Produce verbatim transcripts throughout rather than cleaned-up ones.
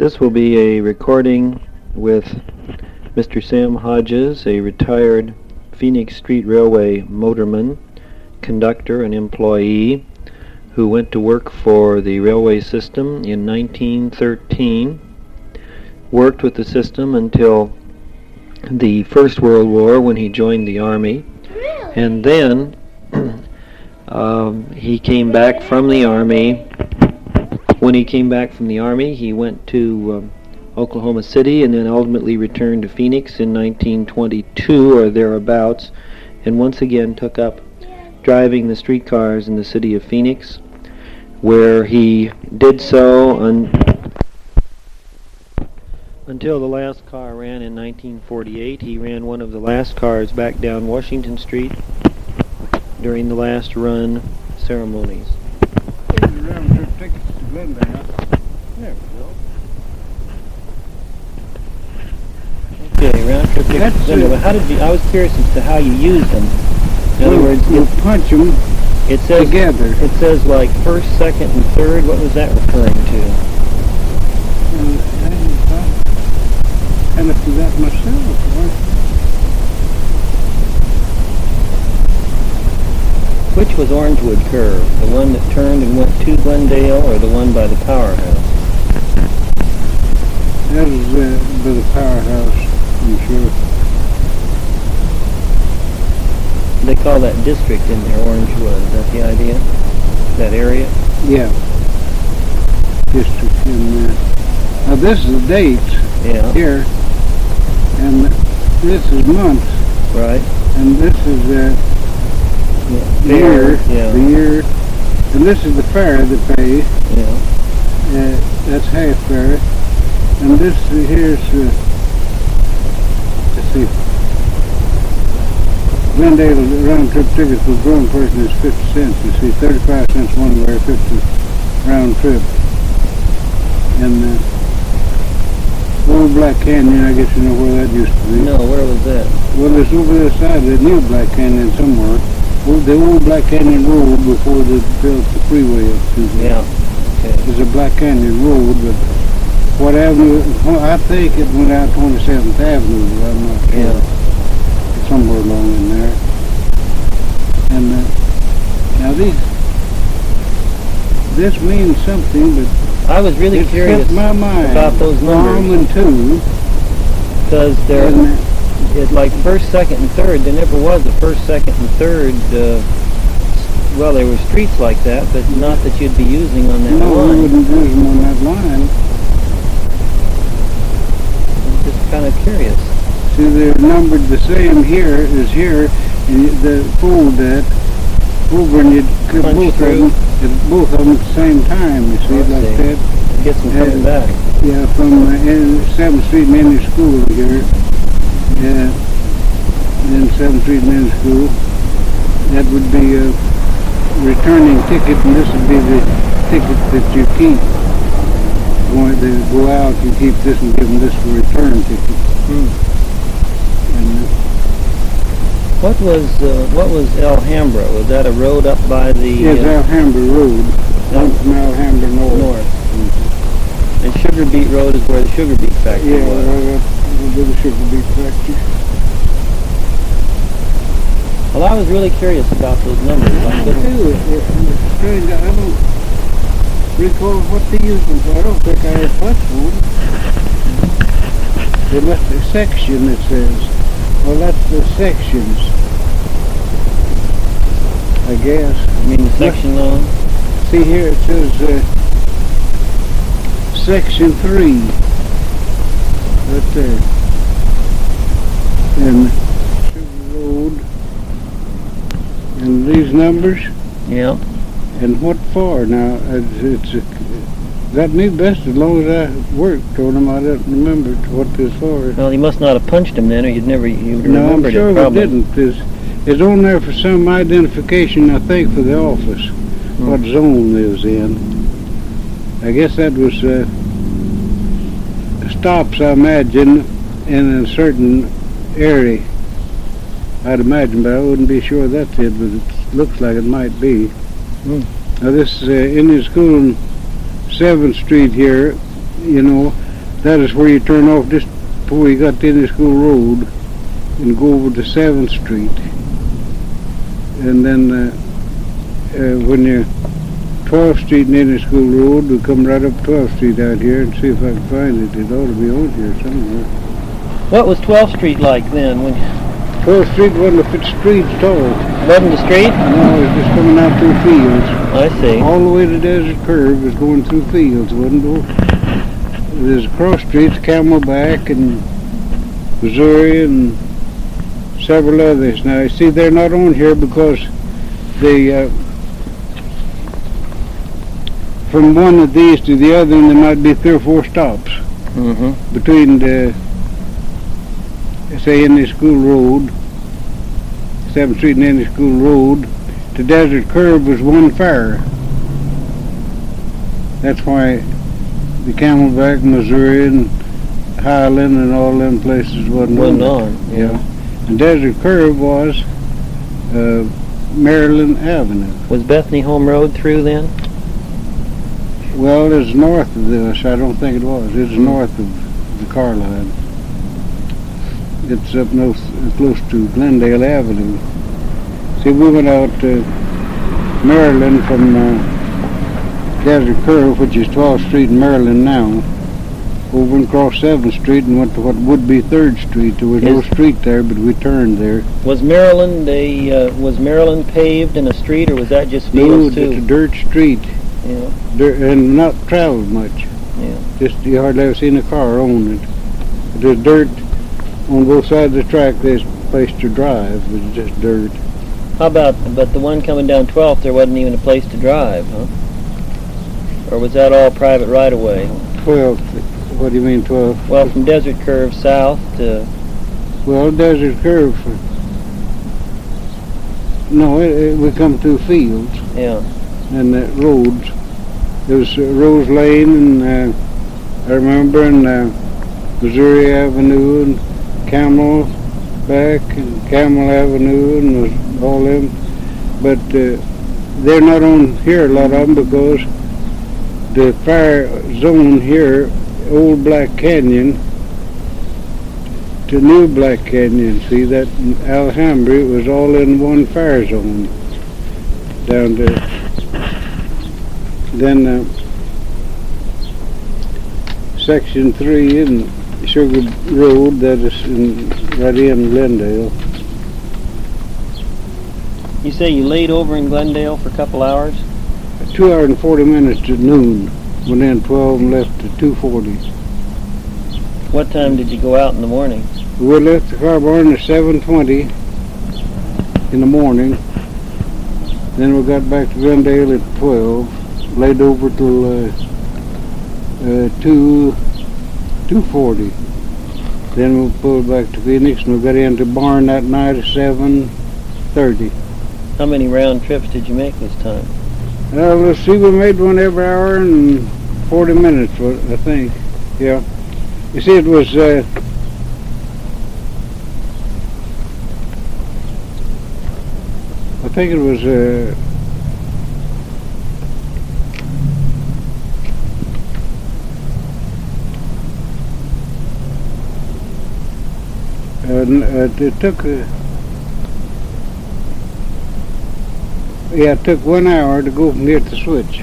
This will be a recording with Mister Sam Hodges, a retired Phoenix Street Railway motorman, conductor, and employee who went to work for the railway system in nineteen thirteen, worked with the system until the First World War when he joined the Army, and then um, he came back from the Army. When he came back from the Army, he went to um, Oklahoma City and then ultimately returned to Phoenix in nineteen twenty-two or thereabouts, and once again took up driving the streetcars in the city of Phoenix, where he did so un until the last car ran in nineteen forty-eight. He ran one of the last cars back down Washington Street during the last run ceremonies. There we go. Okay, round trip tickets to Glendale. How did you? I was curious as to how you used them. In well, other words, you it, punch them it says together. It says like first, second, and third. What was that referring to? I looked at that myself. Which was Orangewood Curve? The one that turned and went to Glendale, or the one by the powerhouse? That was uh, by the powerhouse, I'm sure. They call that district in there Orangewood. Is that the idea? That area? Yeah. District in there. Now this is the date yeah. here, and this is month. Right. And this is uh, Yeah. the year, yeah. the year, and this is the fare they pay. Yeah. Uh, that's half fare, and this here's uh, let's see, Glendale round trip tickets for grown person is fifty cents. You see, thirty-five cents one way, fifty round trip. And uh, Old Black Canyon, I guess you know where that used to be. No, where was that? Well, it's over the side of the new Black Canyon somewhere. Well, the old Black Canyon Road before they built the freeway up to there. Yeah. Okay. There's a Black Canyon Road, but what avenue? Well, I think it went out twenty-seventh Avenue, but I'm not sure. Yeah. Somewhere along in there. And uh, now these, this means something, but I was really it curious slipped my mind about those numbers. Farm and two, because they're and, uh, it, like first, second, and third. There never was a first, second, and third. Uh, well, there were streets like that, but not that you'd be using on that no, line. we wouldn't use them on that line. I'm just kind of curious. See, they're numbered the same here as here, and the fold that over, and you could Punch both through. of them, at both of them at the same time. You see, I like see. that. It gets them coming Uh, back. Yeah, from uh, in seventh Street Mini School here. Yeah, in seventh Street Mini School. That would be a returning ticket, and this would be the ticket that you keep. Going to go out, you keep this and give them this for return ticket. Hmm. And uh, What was uh, what was Alhambra? Was that a road up by the yes, uh, Alhambra Road, down from Alhambra north. north? And Sugar Beet Road is where the Sugar Beet factory Yeah, was. right up where the Sugar Beet factory. Well, I was really curious about those numbers. I I couldn't- do. It's strange. I don't recall what they used them for. I don't think I ever touched one. They must be section, it says. Well, that's the sections, I guess. I mean, the section line. See here, it says uh, section three, right there. And Sugar Road, and these numbers, Yeah. and what for? Now, it's, it's uh, got me best as long as I worked on them. I don't remember what this for. Well, you must not have punched him then, or you'd never you'd No, I'm remembered sure it. we Probably. didn't. It's, it's on there for some identification, I think, for the office. Hmm. What zone it was in. I guess that was uh, stops, I imagine, in a certain area. I'd imagine, but I wouldn't be sure that's it, but it looks like it might be. Hmm. Now this uh, Indian School on seventh Street here, you know, that is where you turn off just before you got to Indian School Road and go over to seventh Street. And then uh, uh, when you're twelfth Street and Indian School Road, we come right up twelfth Street out here and see if I can find it. It ought to be on here somewhere. What was twelfth Street like then? When twelfth Street wasn't a fit street at all. wasn't the street? No, it was just coming out through fields. I see. All the way to Desert Curve was going through fields, wasn't it? There's cross streets, Camelback and Missouri and several others. Now, you see, they're not on here because they, uh, from one of these to the other, and there might be three or four stops Mm-hmm. between the, say, Indian School Road, seventh Street and Indian School Road, to Desert Curve was one fire. That's why the Camelback, Missouri, and Highland and all them places wasn't, Wasn't on. on. Yeah. And Desert Curve was uh, Maryland Avenue. Was Bethany Home Road through then? Well, it's north of this. I don't think it was. It's north of the car line. It's up north, close to Glendale Avenue. See, we went out to Maryland from uh, Desert Curve, which is twelfth Street in Maryland now, over and across seventh Street and went to what would be third Street. There was no Is- street there, but we turned there. Was Maryland a uh, was Maryland paved in a street, or was that just No, fields just a too? dirt street, Yeah, dirt, and not traveled much. yeah. Just you hardly ever seen a car on it. There's dirt on both sides of the track. There's a place to drive, but it's just dirt. How about, but the one coming down twelfth, there wasn't even a place to drive, huh? Or was that all private right of way? Twelve. What do you mean twelve? Well, from Desert Curve south to, Well, Desert Curve. No, it, it, we come through fields yeah. and uh, roads. There was uh, Rose Lane and uh, I remember and uh, Missouri Avenue and Camelback and Camel Avenue and was all them. But uh, they're not on here, a lot of them, because the fire zone here, Old Black Canyon to New Black Canyon, see that in Alhambra, it was all in one fire zone down there. Then uh, section three in Sugar Road, that is in, right in Glendale. You say you laid over in Glendale for a couple hours? Two hours and forty minutes to noon. Went in twelve and left at two forty. What time did you go out in the morning? We left the car barn at seven twenty in the morning. Then we got back to Glendale at twelve. Laid over till uh, uh, two two forty. Then we pulled back to Phoenix and we got into barn that night at seven thirty. How many round trips did you make this time? Uh, let's see, we made one every hour and forty minutes, I think. Yeah. You see, it was uh, I think it was uh, uh, n- uh, it took uh, yeah, it took one hour to go from here to the switch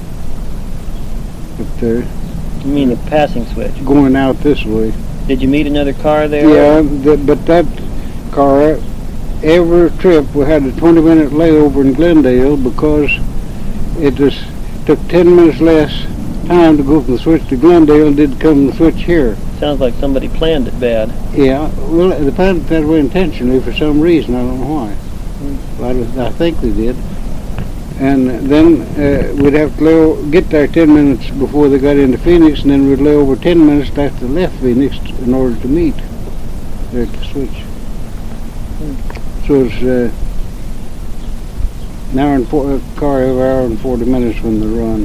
up there, You mean the passing switch? going out this way. Did you meet another car there? Yeah, th- but that car, every trip we had a twenty minute layover in Glendale because it just took ten minutes less time to go from the switch to Glendale and did come from the switch here. Sounds like somebody planned it bad. Yeah, well, they planned it that way intentionally for some reason, I don't know why. But I, I think they did. And then uh, we'd have to lay o- get there ten minutes before they got into Phoenix, and then we'd lay over ten minutes after they left Phoenix t- in order to meet there at the switch. So it's uh, an hour and four, uh, car every hour and forty minutes when they run.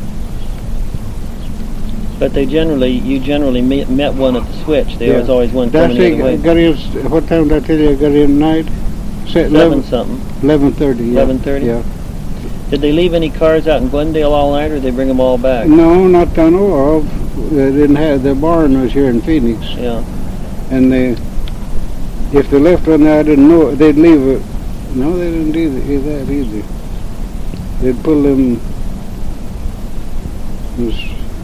But they generally, you generally met, met one at the switch. There Yeah. was always one Did I coming say the other I way. got in? What time did I tell you I got in tonight? Say Eleven something. Eleven thirty. Yeah. eleven thirty? Yeah. Did they leave any cars out in Glendale all night, or did they bring them all back? No, not that I know of. they didn't have, their barn was here in Phoenix, Yeah. and they, if they left one there, I didn't know it, they'd leave it. No, they didn't do that, do that either. They'd pull them, those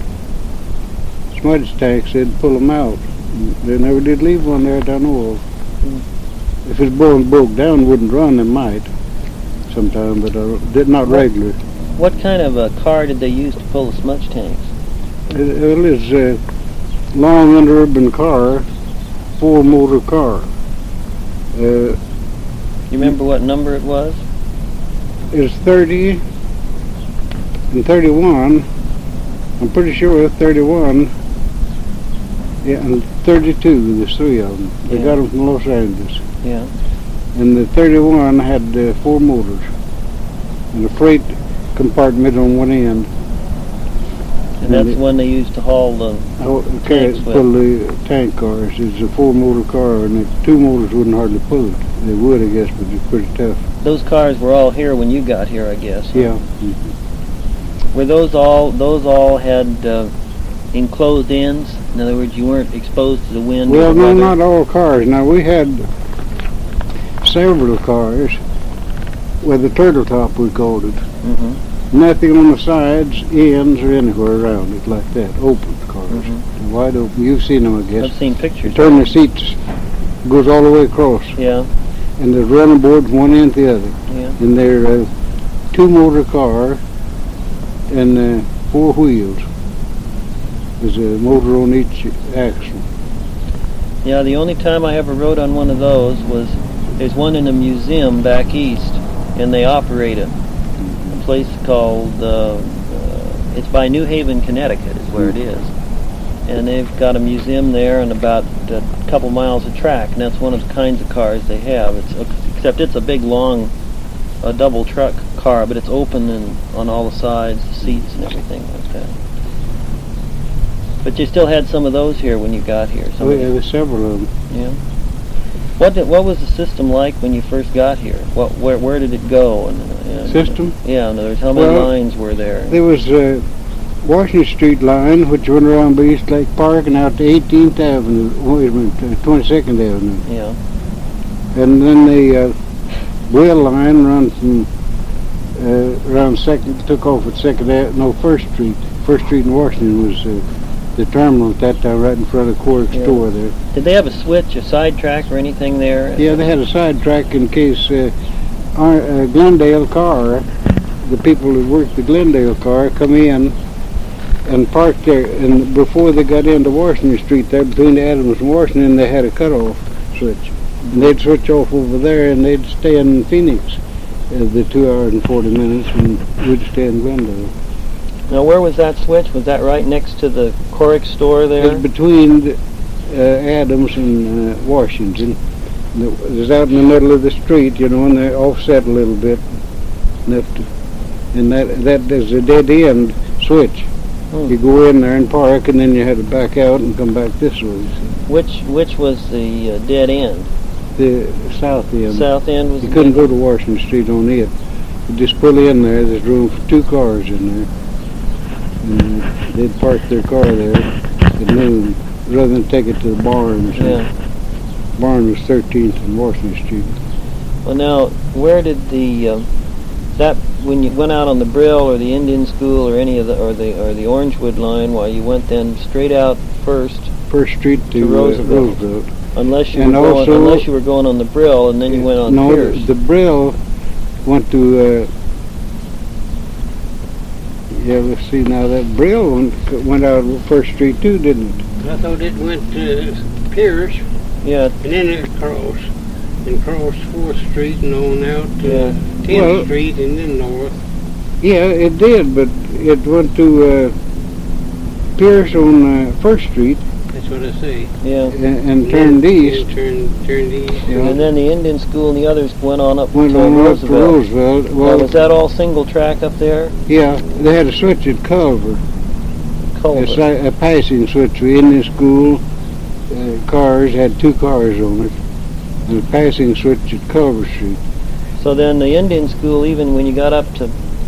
smudge tanks, they'd pull them out. They never did leave one there that I know of. Mm. If it's blowing broke down, wouldn't run, they might sometime, but uh, did not What- regular. What kind of a car did they use to pull the smudge tanks? It, it is a long under-urban car, four-motor car. Uh, You remember what number it was? it's thirty and thirty-one. I'm pretty sure it's thirty-one. Yeah, and thirty-two. There's three of them. They Yeah. got them from Los Angeles. Yeah. And the thirty-one had uh, four motors and a freight compartment on one end. And that's the one they used to haul the... Oh, carry Tanks with. pull the tank cars. It's a four-motor car, and the two motors wouldn't hardly pull it. They would, I guess, but it's pretty tough. Those cars were all here when you got here, I guess. huh? Yeah. Were those all, those all had uh, enclosed ends? In other words, you weren't exposed to the wind Well, or the no, weather? not all cars. Now, we had several cars with a turtle top, we called it. Mm-hmm. Nothing on the sides, ends, or anywhere around it like that. Open cars. Mhm. Wide open. You've seen them, I guess. I've seen You pictures. turn the seats, goes all the way across. Yeah, And there's running boards one end to the other. yeah. And they're a two-motor car and uh, four wheels. There's a motor on each axle. Yeah, the only time I ever rode on one of those was, there's one in a museum back east, and they operate it. A place called, uh, uh, it's by New Haven, Connecticut is where it is. And they've got a museum there and about a couple miles of track, and that's one of the kinds of cars they have. It's except it's a big, long, a double truck car, but it's open and on all the sides, the seats and everything like that. But you still had some of those here when you got here. Some Oh, of yeah, the- there's several of them. yeah. What did, what was the system like when you first got here? What where where did it go? And, and System? Yeah, in other words, how many Well, lines were there? There was a Washington Street line, which went around by East Lake Park and out to eighteenth Avenue, wait a minute, uh, twenty-second Avenue. Yeah. And then the uh, rail line run from uh, around second, took off at second, Ave- no, First Street. First Street in Washington was uh, the terminal at that time, right in front of Quark's Yeah. store there. Did they have a switch, a sidetrack, or anything there? Yeah, they had a sidetrack in case uh, our uh, Glendale car, the people who worked the Glendale car, come in and parked there. And before they got into Washington Street, there between Adams and Washington, they had a cutoff switch. And they'd switch off over there, and they'd stay in Phoenix uh, the two hours and forty minutes, and we'd stay in Glendale. Now, where was that switch? Was that right next to the Corrick store there? It's between the, uh, Adams and uh, Washington. And It was out in the middle of the street, you know, and they offset a little bit. Enough to, and that that is a dead end switch. Hmm. You go in there and park, and then you had to back out and come back this way. Which which was the uh, dead end? The south end. South end was You the couldn't dead go to Washington Street on it. You just pull in there. There's room for two cars in there. And they'd park their car there at noon, rather than take it to the barns. Yeah. Barn was thirteenth and Washington Street. Well, now, where did the uh, that when you went out on the Brill or the Indian School or any of the or the or the Orangewood line, while you went then straight out first, First Street to, To uh, Roosevelt. Roosevelt. unless you And were going, also- unless you were going on the Brill, and then you went on no, Pierce. the, the Brill went to. Uh, yeah, let's see now. That Brill went, went out of First Street too, didn't it? I thought it went to Pierce, Yeah, and then it crossed, and crossed fourth Street and on out to Yeah. tenth Well- Street and then north. Yeah, it did, but it went to uh, Pierce on uh, First Street That's what I say. yeah. and, and turned then- east. then Turned, turned east. Yeah. And then the Indian School and the others went on up Went to on up to Roosevelt. Roosevelt. Now, Well, was that all single track up there? yeah, they had a switch at Culver. A, Culver. si- a passing switch for Indian School. Uh, cars had two cars on it, and a passing switch at Culver Street. So then the Indian School, even when you got up to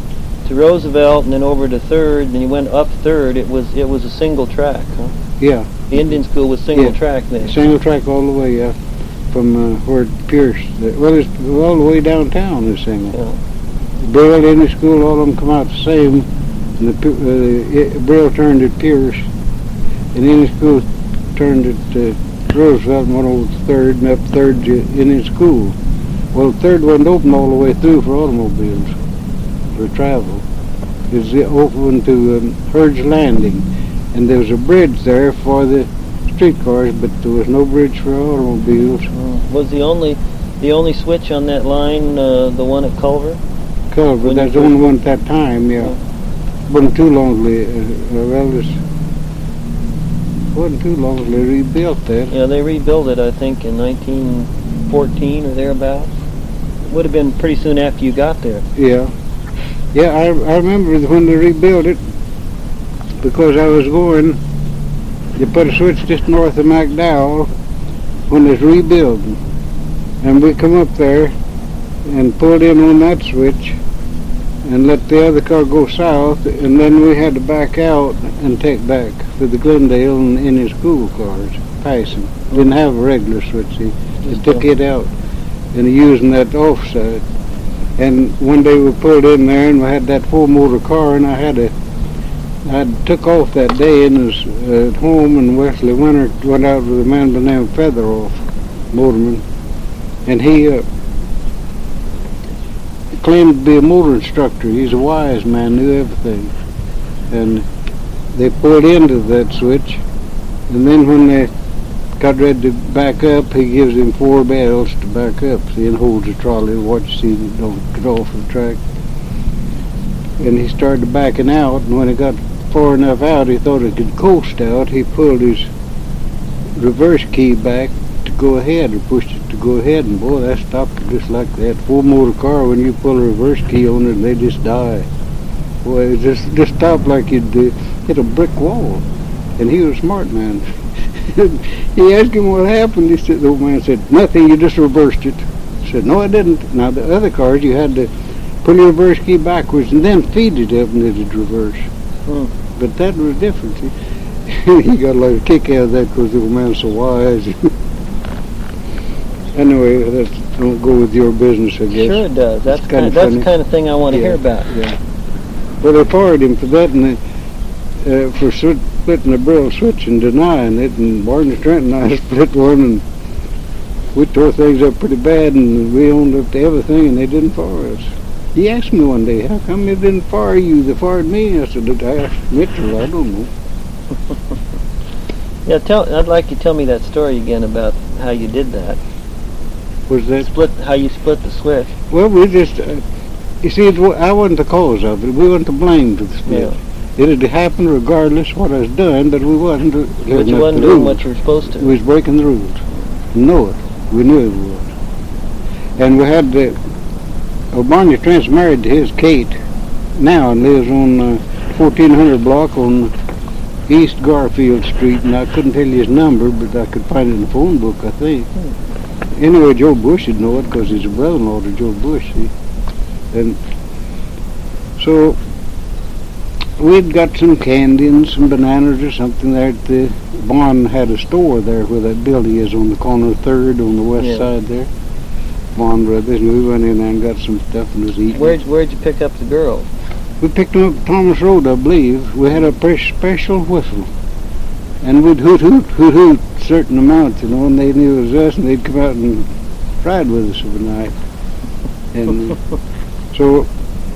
to Roosevelt and then over to Third, and then you went up Third. It was it was a single track, huh? Yeah. The Indian school was single Yeah. track then. Single track all the way, yeah. From uh, where Pierce, well, it's all the way downtown is single. Yeah. Brill, Indian school, all of them come out the same. And the uh, it, Brill turned at Pierce, and Indian school turned at uh, Roosevelt and went over to Third, and up Third to Indian school. Well, Third wasn't open all the way through for automobiles, for travel. It was open to um, Hurd's Landing, and there was a bridge there for the streetcars, but there was no bridge for automobiles. Mm. Was the only the only switch on that line uh, the one at Culver? Culver, When that's you the only one at that time, yeah. Wasn't too long ago, uh, well, this wasn't too long ago they rebuilt that. Yeah, they rebuilt it, I think, in nineteen fourteen or thereabouts. Would have been pretty soon after you got there. Yeah. Yeah, I, I remember when they rebuilt it, because I was going, they put a switch just north of McDowell when it's rebuilding. And we come up there and pulled in on that switch and let the other car go south, and then we had to back out and take back for the Glendale and Indian school cars passing. Didn't have a regular switch, see. They took it out and using that offside. And one day we pulled in there and we had that four motor car, and I had a I took off that day and was uh, at home, and Wesley Winter went out with a man by the name of Featheroff, motorman, and he uh, claimed to be a motor instructor. He's a wise man, knew everything. And they pulled into that switch, and then when they got ready to back up, he gives him four bells to back up, see, and holds the trolley, watch, see, they don't get off the track. And he started backing out, and when he got far enough out, he thought he could coast out. He pulled his reverse key back to go ahead, or pushed it to go ahead, and boy, that stopped it just like that. Four motor car, when you pull a reverse key on it, they just die. Boy, it just, just stopped like you'd uh, hit a brick wall. And he was a smart man. He asked him what happened. He said, the old man said, nothing, you just reversed it. He said, no, I didn't. Now, the other cars, you had to pull your reverse key backwards and then feed it up and it'd reverse. Hmm. But that was different. He got like a kick out of that because the old man's so wise. Anyway, that don't go with your business, I guess. Sure it does. That's It's kind kinda of, that's funny. the kind of thing I want to Yeah. hear about. Yeah. Well, they fired him for that, and they, uh, for swi- splitting the Brill switch and denying it, and Barney Trent and I split one, and we tore things up pretty bad, and we owned up to everything, and they didn't fire us. He asked me one day, how come they didn't fire you? They fired me. I said, I asked Mitchell, I don't know. Yeah, tell. I'd like you to tell me that story again about how you did that. Was that? Split. How you split the switch. Well, we just, uh, you see, it, wa- I wasn't the cause of it. We weren't to blame for the split. Yeah. It had happened regardless what I was doing, but we wasn't. To, But you wasn't doing what you were supposed to. We was breaking the rules. Know it. We knew it was. And we had the, well, Barney Trent's married to his Kate now and lives on uh, fourteen hundred block on East Garfield Street, and I couldn't tell you his number, but I could find it in the phone book, I think. Hmm. Anyway, Joe Bush would know it because he's a brother-in-law to Joe Bush, see. And so we'd got some candy and some bananas or something there at the, Vaughn had a store there where that building is on the corner of Third on the west Yeah. side there. Vaughn Brothers, and we went in there and got some stuff and was eating. Where'd Where'd you pick up the girl? We picked them up Thomas Road, I believe. We had a pre- special whistle. And we'd hoot, hoot, hoot, hoot certain amounts, you know, and they knew it was us, and they'd come out and ride with us for the night. And uh, so,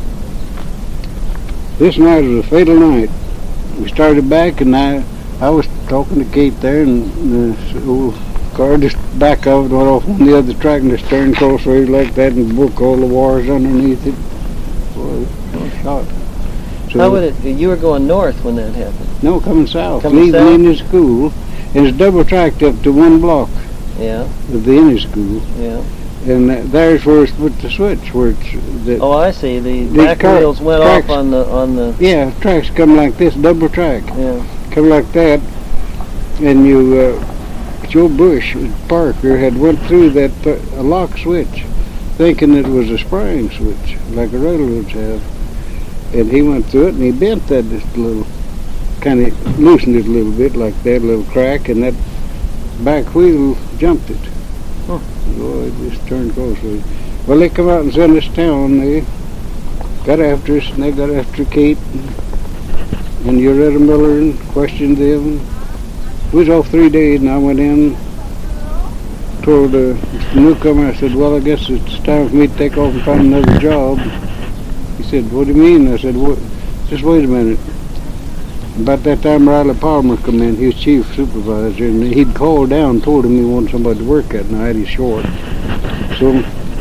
this night was a fatal night. We started back, and I, I was talking to Kate there, and the old car just back of it went off on the other track, and the stern crossways like that, and broke all the wires underneath it. Boy, I was shot. So, How would it? You were going north when that happened. no, coming south, Coming leaving south? Indian school, and it's double tracked up to one block Yeah. of the Indian school, Yeah. and uh, there's where it's put the switch, where it's the, Oh, I see. The These back car- wheels went tracks. off on the on the. yeah, tracks come like this, double track, Yeah. come like that, and you, uh, Joe Bush, Parker, had went through that uh, a lock switch, thinking it was a spring switch, like the railroads have. and he went through it, and he bent that just a little, kind of loosened it a little bit like that, a little crack, and that back wheel jumped it. Huh. Oh, it just turned closely. Well, they come out and sent us down. They got after us, and they got after Kate and, and Loretta Miller and questioned them. We was off three days, and I went in, told uh, the newcomer, I said, well, I guess it's time for me to take off and find another job. He said, what do you mean? I said, what? Just wait a minute. About that time, Riley Palmer come in. He was chief supervisor, and he'd called down, told him he wanted somebody to work that night. He's short. So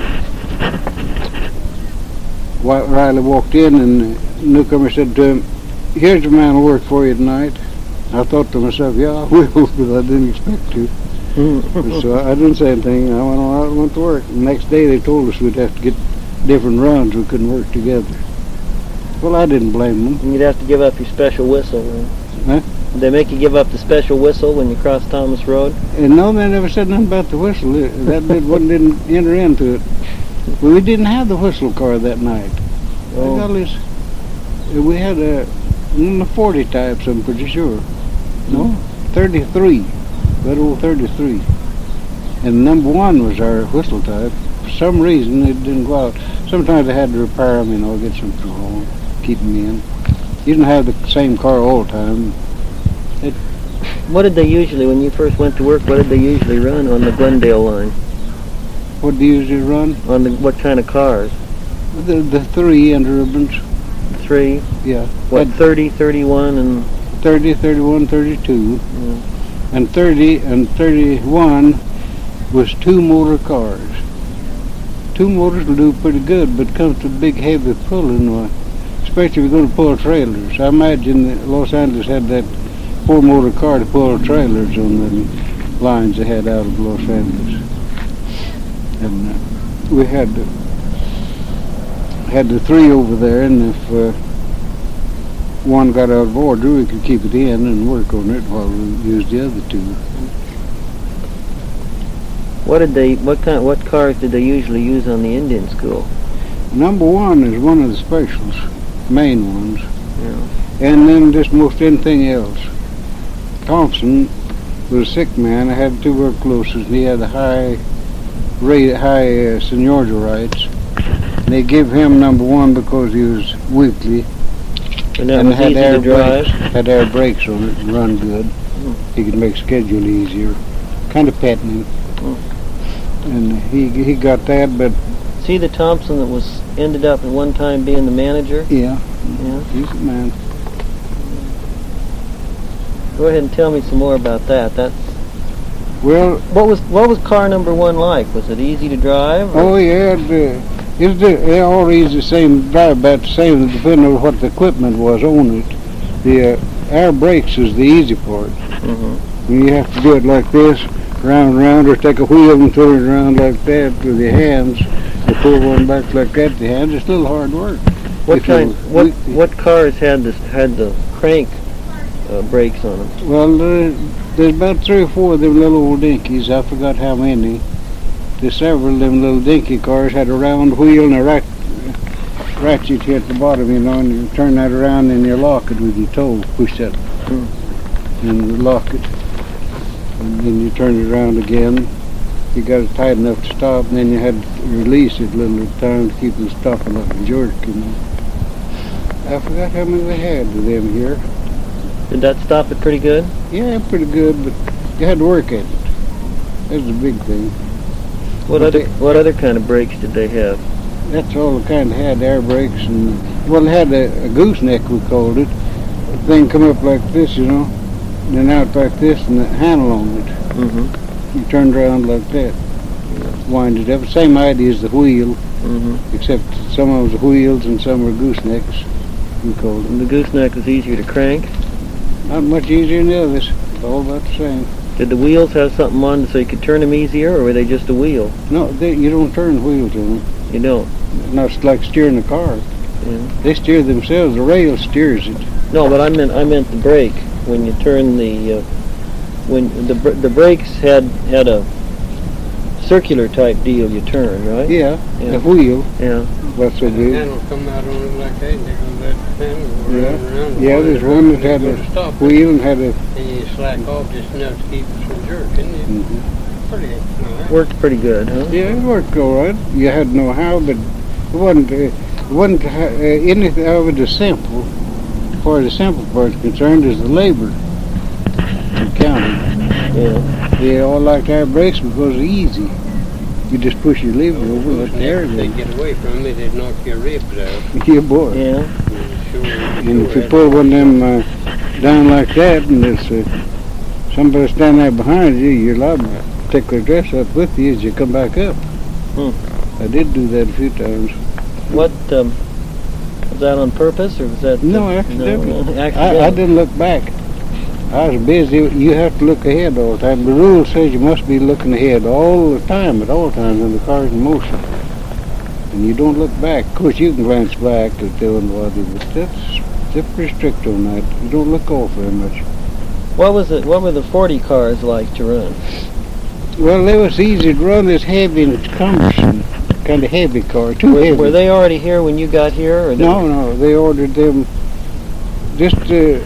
Riley walked in, and the newcomer said to him, here's a man who work for you tonight. I thought to myself, yeah, I will, but I didn't expect to. So I didn't say anything. I went on out and went to work. The next day they told us we'd have to get different runs. We couldn't work together. Well, I didn't blame them. And you'd have to give up your special whistle. Right? Huh? Did they make you give up the special whistle when you crossed Thomas Road? And no, they never said nothing about the whistle. That did, one didn't enter into it. Well, we didn't have the whistle car that night. Oh. Got this, we had a, a forty types, I'm pretty sure. No, thirty-three. That old thirty-three. And number one was our whistle type. For some reason, it didn't go out. Sometimes I had to repair them, you know, get something wrong, keep them in. You didn't have the same car all the time. It, what did they usually, when you first went to work, what did they usually run on the Glendale line? What do you usually run? On the, what kind of cars? The the three Interurbans. Three? Yeah. What, thirty, thirty-one, and... thirty, thirty-one, thirty-two. Yeah. And thirty and thirty-one was two motor cars. Two motors will do pretty good, but comes to big heavy pulling, uh, especially if you're going to pull trailers. I imagine that Los Angeles had that four motor car to pull trailers on the lines they had out of Los Angeles. And uh, we had the, had the three over there, and if uh, one got out of order, we could keep it in and work on it while we used the other two. What did they? What kind? What cars did they usually use on the Indian school? Number one is one of the specials, main ones, Yeah. and then just most anything else. Thompson was a sick man. I had two work closest, and he had a high rate, high uh, seniority rights. And they gave him number one because he was weakly. And that and was had easy air to drive. brakes, had air brakes on it and run good. He could make schedule easier. Kind of petting him. And he he got that, but See the Thompson that was ended up at one time being the manager? yeah, Yeah. he's a man. Go ahead and tell me some more about that. That's Well, what was what was car number one like? Was it easy to drive? or- oh yeah, it, uh, it's the, they all use the same drive about the same, depending on what the equipment was on it. The uh, air brakes is the easy part. Mhm. You have to do it like this, round and round, or take a wheel and turn it around like that with your hands, or pull one back like that with your hands. It's a little hard work. What If you kind? were What weak- what cars had this had the crank uh, brakes on them? Well, uh, there's about three or four of them little old dinkies. I forgot how many. There's several of them little dinky cars had a round wheel and a rat, ratchet here at the bottom, you know, and you turn that around and you lock it with your toe. Push that and you lock it. And then you turn it around again. You got it tight enough to stop, and then you had to release it a little at a time to keep it stopping like a jerk, you know. I forgot how many they had of them here. Did that stop it pretty good? Yeah, pretty good, but you had to work at it. That's the big thing. What But other they- what other kind of brakes did they have? That's all it kind of had, air brakes, and, well, it had a, a gooseneck, we called it. The thing come up like this, you know, and then out like this, and the handle on it. Mm-hmm. You turned around like that, wind it up. Same idea as the wheel, Mm-hmm. except some of them were wheels and some were goosenecks, we called them. And the gooseneck was easier to crank. Not much easier than the others, all about the same. Did the wheels have something on so you could turn them easier, or were they just a wheel? No, they, you don't turn wheels on them. You don't. Not like steering a car. Yeah. They steer themselves. The rail steers it. No, but I meant I meant the brake when you turn the uh, when the br- the brakes had had a circular type deal you turn, right? Yeah, Yeah. the wheel. Yeah. That's so The big. handle come out on it like that, and they go that handle go Yeah. round and round. Yeah, there's one that had a a stop it, wheel and had a. and you slack off just enough to keep it from jerking. It's Mhm. pretty nice. Worked pretty good, huh? Yeah, it worked all right. You had to know how, but it wasn't. Uh, it wasn't uh, anything of it as simple. As far as the simple part is concerned, is the labor in county. Yeah. They all like to have brakes because it's easy. You just push your lever over and let the air If they go. get away from it, they'd knock your ribs out. Yeah, boy. Yeah. Sure, And if you sure. pull one of them uh, down like that, and there's uh, somebody standing there behind you, you're liable to take their dress up with you as you come back up. Hmm. I did do that a few times. What, um, was that on purpose, or was that... No, uh, accidentally. No, I, I accidentally. didn't look back. I was busy. You have to look ahead all the time. The rule says you must be looking ahead all the time, at all times, when the car's in motion. And you don't look back. Of course, you can glance back to tell anybody, but that's, they're pretty strict on that. You don't look off very much. What was it? What were the forty cars like to run? Well, they was easy to run. This heavy and it's cumbersome. Kind of heavy car. Too Were, heavy. were they already here when you got here? Or they, No, no. They ordered them just, uh,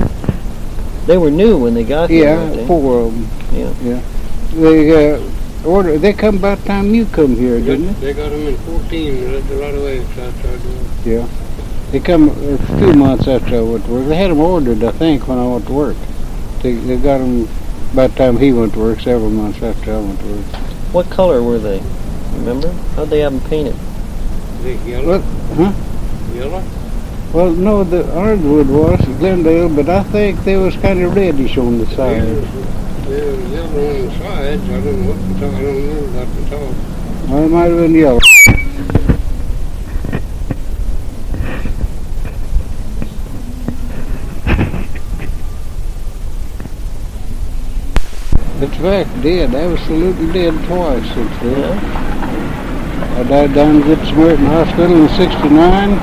They were new when they got here, weren't yeah, they? four of them. Yeah. Yeah. They, uh, order, they come about the time you come here, They didn't got, they? they got them in fourteen. There's a lot of ways outside the Yeah. They come a few months after I went to work. They had them ordered, I think, when I went to work. They, they got them by the time he went to work, several months after I went to work. What color were they? Remember? How'd they have them painted? They yellow. What? Huh? Yellow. Well, no, the Orangewood was, Glendale, but I think they was kind of reddish on the side. They're yellow on the sides. I don't know what the top. I don't know about the top. Well, it might have been yellow. That's fact, dead. Absolutely dead twice since then. Yeah. I died down at Good Samaritan Hospital in sixty-nine.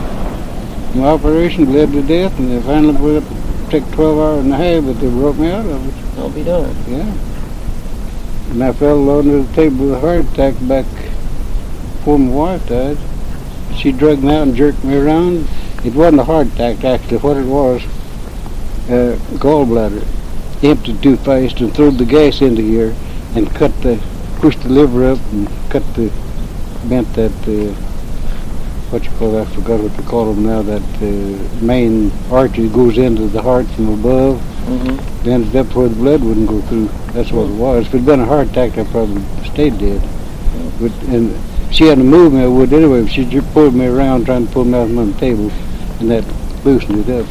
My operation led to death, and they finally put it, took twelve hours and a half, but they broke me out of it. I'll be darned. Yeah. And I fell under the table with a heart attack back before my wife died. She drugged me out and jerked me around. It wasn't a heart attack, actually. What it was, uh, gallbladder. Emptied too fast and threw the gas into here and cut the, pushed the liver up and cut the, bent that, uh, what you call that, I forgot what they call them now, that uh, main artery goes into the heart from above. Mm-hmm. Ended up where the blood wouldn't go through. That's what it was. If it had been a heart attack, I probably stayed dead. But and she hadn't moved me, I would anyway. But she just pulled me around, trying to pull me out from the table, and that loosened it up.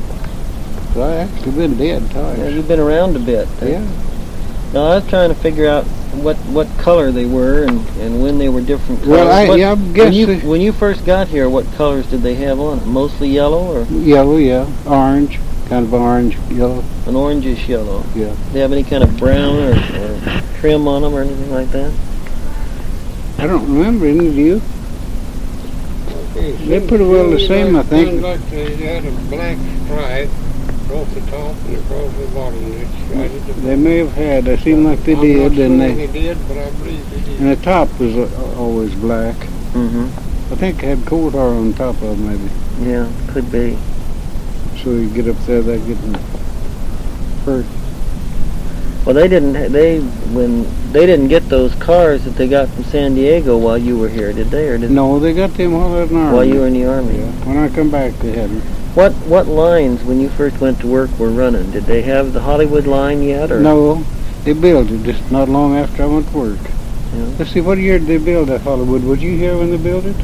So I actually been dead Yeah, twice. you've been around a bit. Yeah. Now, I was trying to figure out what, what color they were and, and when they were different colors. Well, I, What- yeah, I when guess you, they- when you first got here, what colors did they have on it? Mostly yellow or yellow, yeah, orange, kind of orange, yellow, an orangish yellow? yeah. Do they have any kind of brown or, or trim on them or anything like that? I don't remember any of you. Okay, They're seems pretty well to the me same, like, I think. seems like they had a black stripe across the top and across the bottom. That's right at the They may have had. It seemed like they I'm did, not and sure they they did, but I believe they did. and the top was uh, always black. Mm-hmm. I think it had coal tar on top of them, maybe. Yeah, could be. So you get up there, they're getting hurt. Well, they didn't. ha- They when they didn't get those cars that they got from San Diego while you were here, did they? Or did No, they got them all out in the army. while you were in the army? Yeah. When I come back, they had them. What what lines when you first went to work were running? Did they have the Hollywood line yet? Or No, they built it just not long after I went to work. Yeah. Let's see, what year did they build that Hollywood? Was you here when they built it? I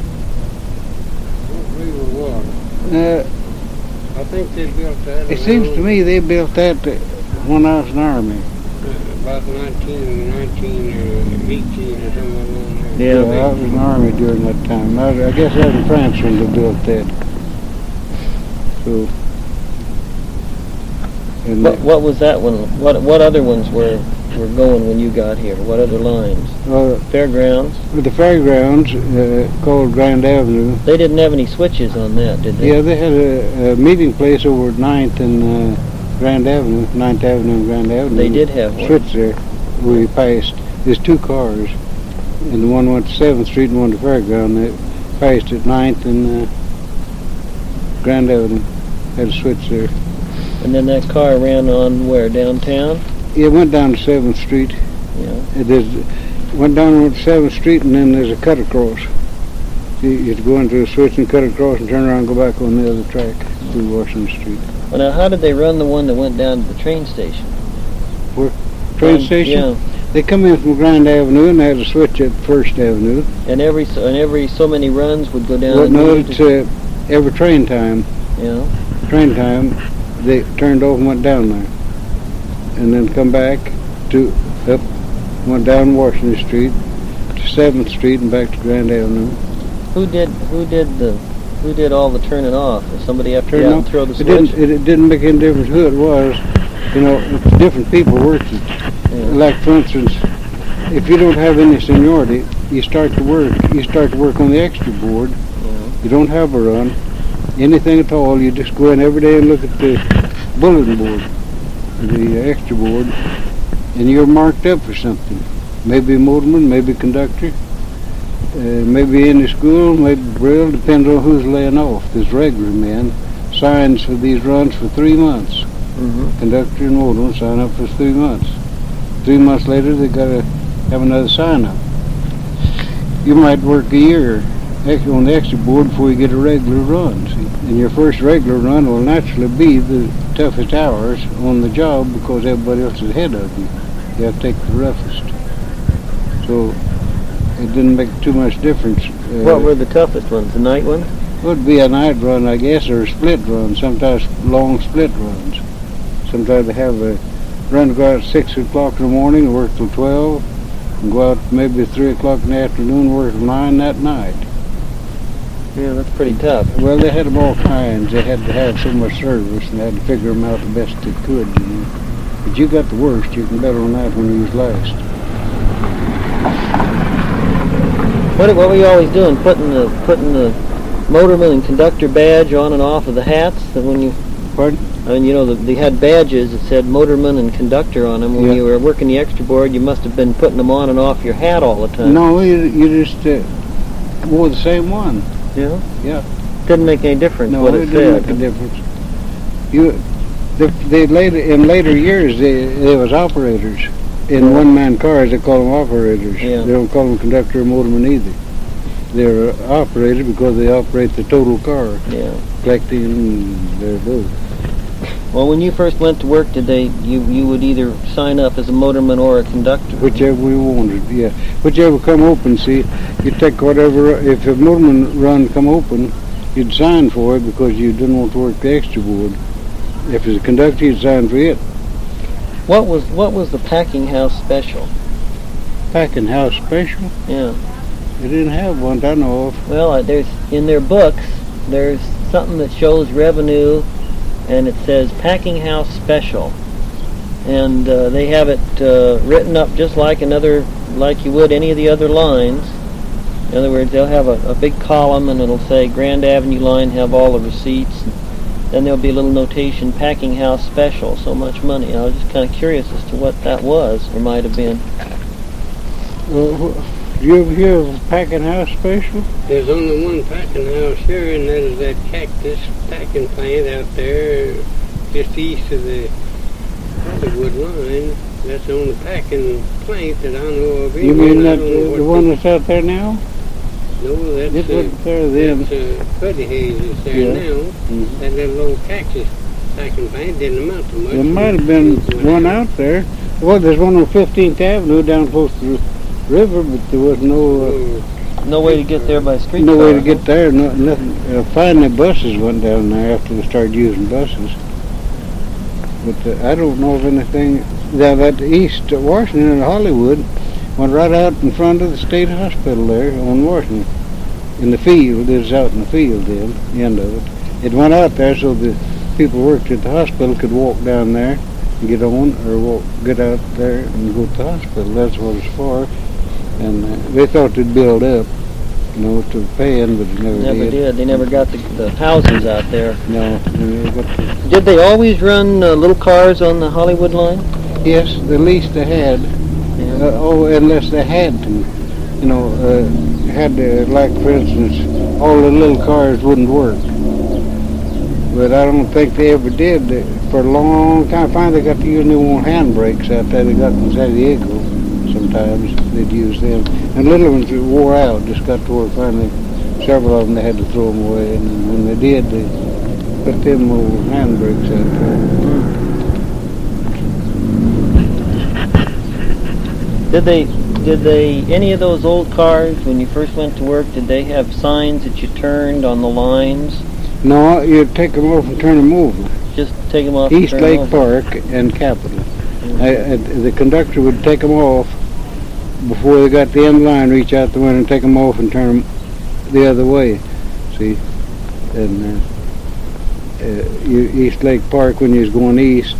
don't believe it was. Uh, I think they built that. it seems to me they built that uh, when I was in the army. About nineteen, nineteen, uh, eighteen or something along there. Yeah, I was in the army during that time. I, I guess I was in France when they built that. So, and What what was that one? What what other ones were were going when you got here? What other lines? uh, Fairgrounds. the fairgrounds uh, called Grand Avenue. They didn't have any switches on that, did they? Yeah, they had a, a meeting place over at ninth and uh, Grand Avenue, ninth Avenue and Grand Avenue. They did have one. Switch there where you passed. there's two cars, and the one went to seventh Street and one to Fairground. They passed at ninth and uh, Grand Avenue. Had a switch there. And then that car ran on where, downtown? It went down to seventh Street. Yeah. It is, went down to seventh Street, and then there's a cut across. You, you have to go into a switch and cut across and turn around and go back on the other track through Washington Street. Well, now, how did they run the one that went down to the train station? Where? Train Um, station? Yeah. They come in from Grand Avenue, and they had a switch at First Avenue. And every so, and every so many runs would go down. Well, and no, you it's to- uh, every train time. Yeah. Train time, they turned off and went down there. And then come back to, up, went down Washington Street to seventh Street and back to Grand Avenue. Who did who did the who did all the turning off? Did somebody have to Turn get out off. and throw the It switch? didn't, it, it didn't make any difference who it was. You know, if different people worked it. Yeah. Like, for instance, if you don't have any seniority, you start to work, you start to work on the extra board. Yeah. You don't have a run, anything at all. You just go in every day and look at the bulletin board, the extra board, and you're marked up for something. Maybe a motorman, maybe a conductor, uh, maybe in the school, maybe Brill, depends on who's laying off. There's regular men, signs for these runs for three months. Mm-hmm. Conductor and motorman sign up for three months. Three months later, they got to have another sign up. You might work a year on the extra board before you get a regular run. See? And your first regular run will naturally be the toughest hours on the job because everybody else is ahead of you. You have to take the roughest. So it didn't make too much difference. Uh, What were the toughest ones? The night ones? It would be a night run, I guess, or a split run. Sometimes long split runs. Sometimes they have a run go out at six o'clock in the morning and work till twelve, and go out maybe three o'clock in the afternoon and work till nine that night. Yeah, that's pretty tough. Well, they had them all kinds. They had to have so much service, and they had to figure them out the best they could. You know. But you got the worst. You can bet on that when you was last. What what were you always doing? Putting the putting the motorman and conductor badge on and off of the hats? That when you Pardon? and you know the, they had badges that said motorman and conductor on them. When Yeah. you were working the extra board, you must have been putting them on and off your hat all the time. No, you, you just uh, wore the same one. Yeah. Yeah. Didn't make any difference No, what it it didn't said. make a difference. You, they, they later in later years, they, there was operators in one-man cars. They call them operators. Yeah. They don't call them conductor or motorman either. They're operators because they operate the total car, Yeah. collecting and they're both. Well, when you first went to work, did they you you would either sign up as a motorman or a conductor? Whichever we wanted, yeah. Whichever come open, see, you take whatever. If a motorman run come open, you'd sign for it because you didn't want to work the extra board. If it's a conductor, you'd sign for it. What was what was the packing house special? Packing house special. Yeah. They didn't have one that I know of. Well, uh, there's in their books there's something that shows revenue, and it says packing house special, and uh, they have it uh, written up just like another like you would any of the other lines. In other words, they'll have a, a big column, and it'll say Grand Avenue line, have all the receipts. Then there'll be a little notation, packing house special, so much money. I was just kind of curious as to what that was, or might have been. Uh, do you ever hear of a packing house special? There's only one packing house here, and that is that Cactus packing plant out there just east of the Hollywood line. That's the only packing plant that I know of. You anyway, mean and I that don't know uh, what the one that's out there now? No, that's It uh, wasn't there then. that's uh, Buddy Hayes is there Yeah. now. Mhm. That little old Cactus packing plant didn't amount to much. There might have been one out there. Well, there's one on fifteenth Avenue down close to the river, but there was no uh, Oh, No way to get there by streetcar. no way to get there. No, nothing. Uh, finally, buses went down there after they started using buses. But uh, I don't know of anything. Now that east uh, Washington and Hollywood went right out in front of the state hospital there on Washington, in the field. It was out in the field then, the end of it. It went out there so the people who worked at the hospital could walk down there and get on, or walk, get out there and go to the hospital. That's what it's for. And uh, they thought they'd build up, you know, to paying, but it never, Never did. did. They never got the, the houses out there. No, they never got the, Did they always run uh, little cars on the Hollywood line? yes, the least they had. Yeah. Uh, oh, unless they had to. You know, uh, had to, like for instance, all the little cars wouldn't work. But I don't think they ever did. For a long time, finally they got to use new one handbrakes out there. They got in San Diego. Sometimes they'd use them. And little ones that wore out, just got to work. Finally, several of them, they had to throw them away. And when they did, they put them old handbrakes out there. Did they, did they, any of those old cars, when you first went to work, did they have signs that you turned on the lines? No, you'd take them off and turn them over. Just take them off East and turn Lake them over? Park and Capitol. I, I, the conductor would take them off before they got the end line, reach out the window and take them off and turn them the other way. See? And uh, uh, you, East Lake Park, when you was going east,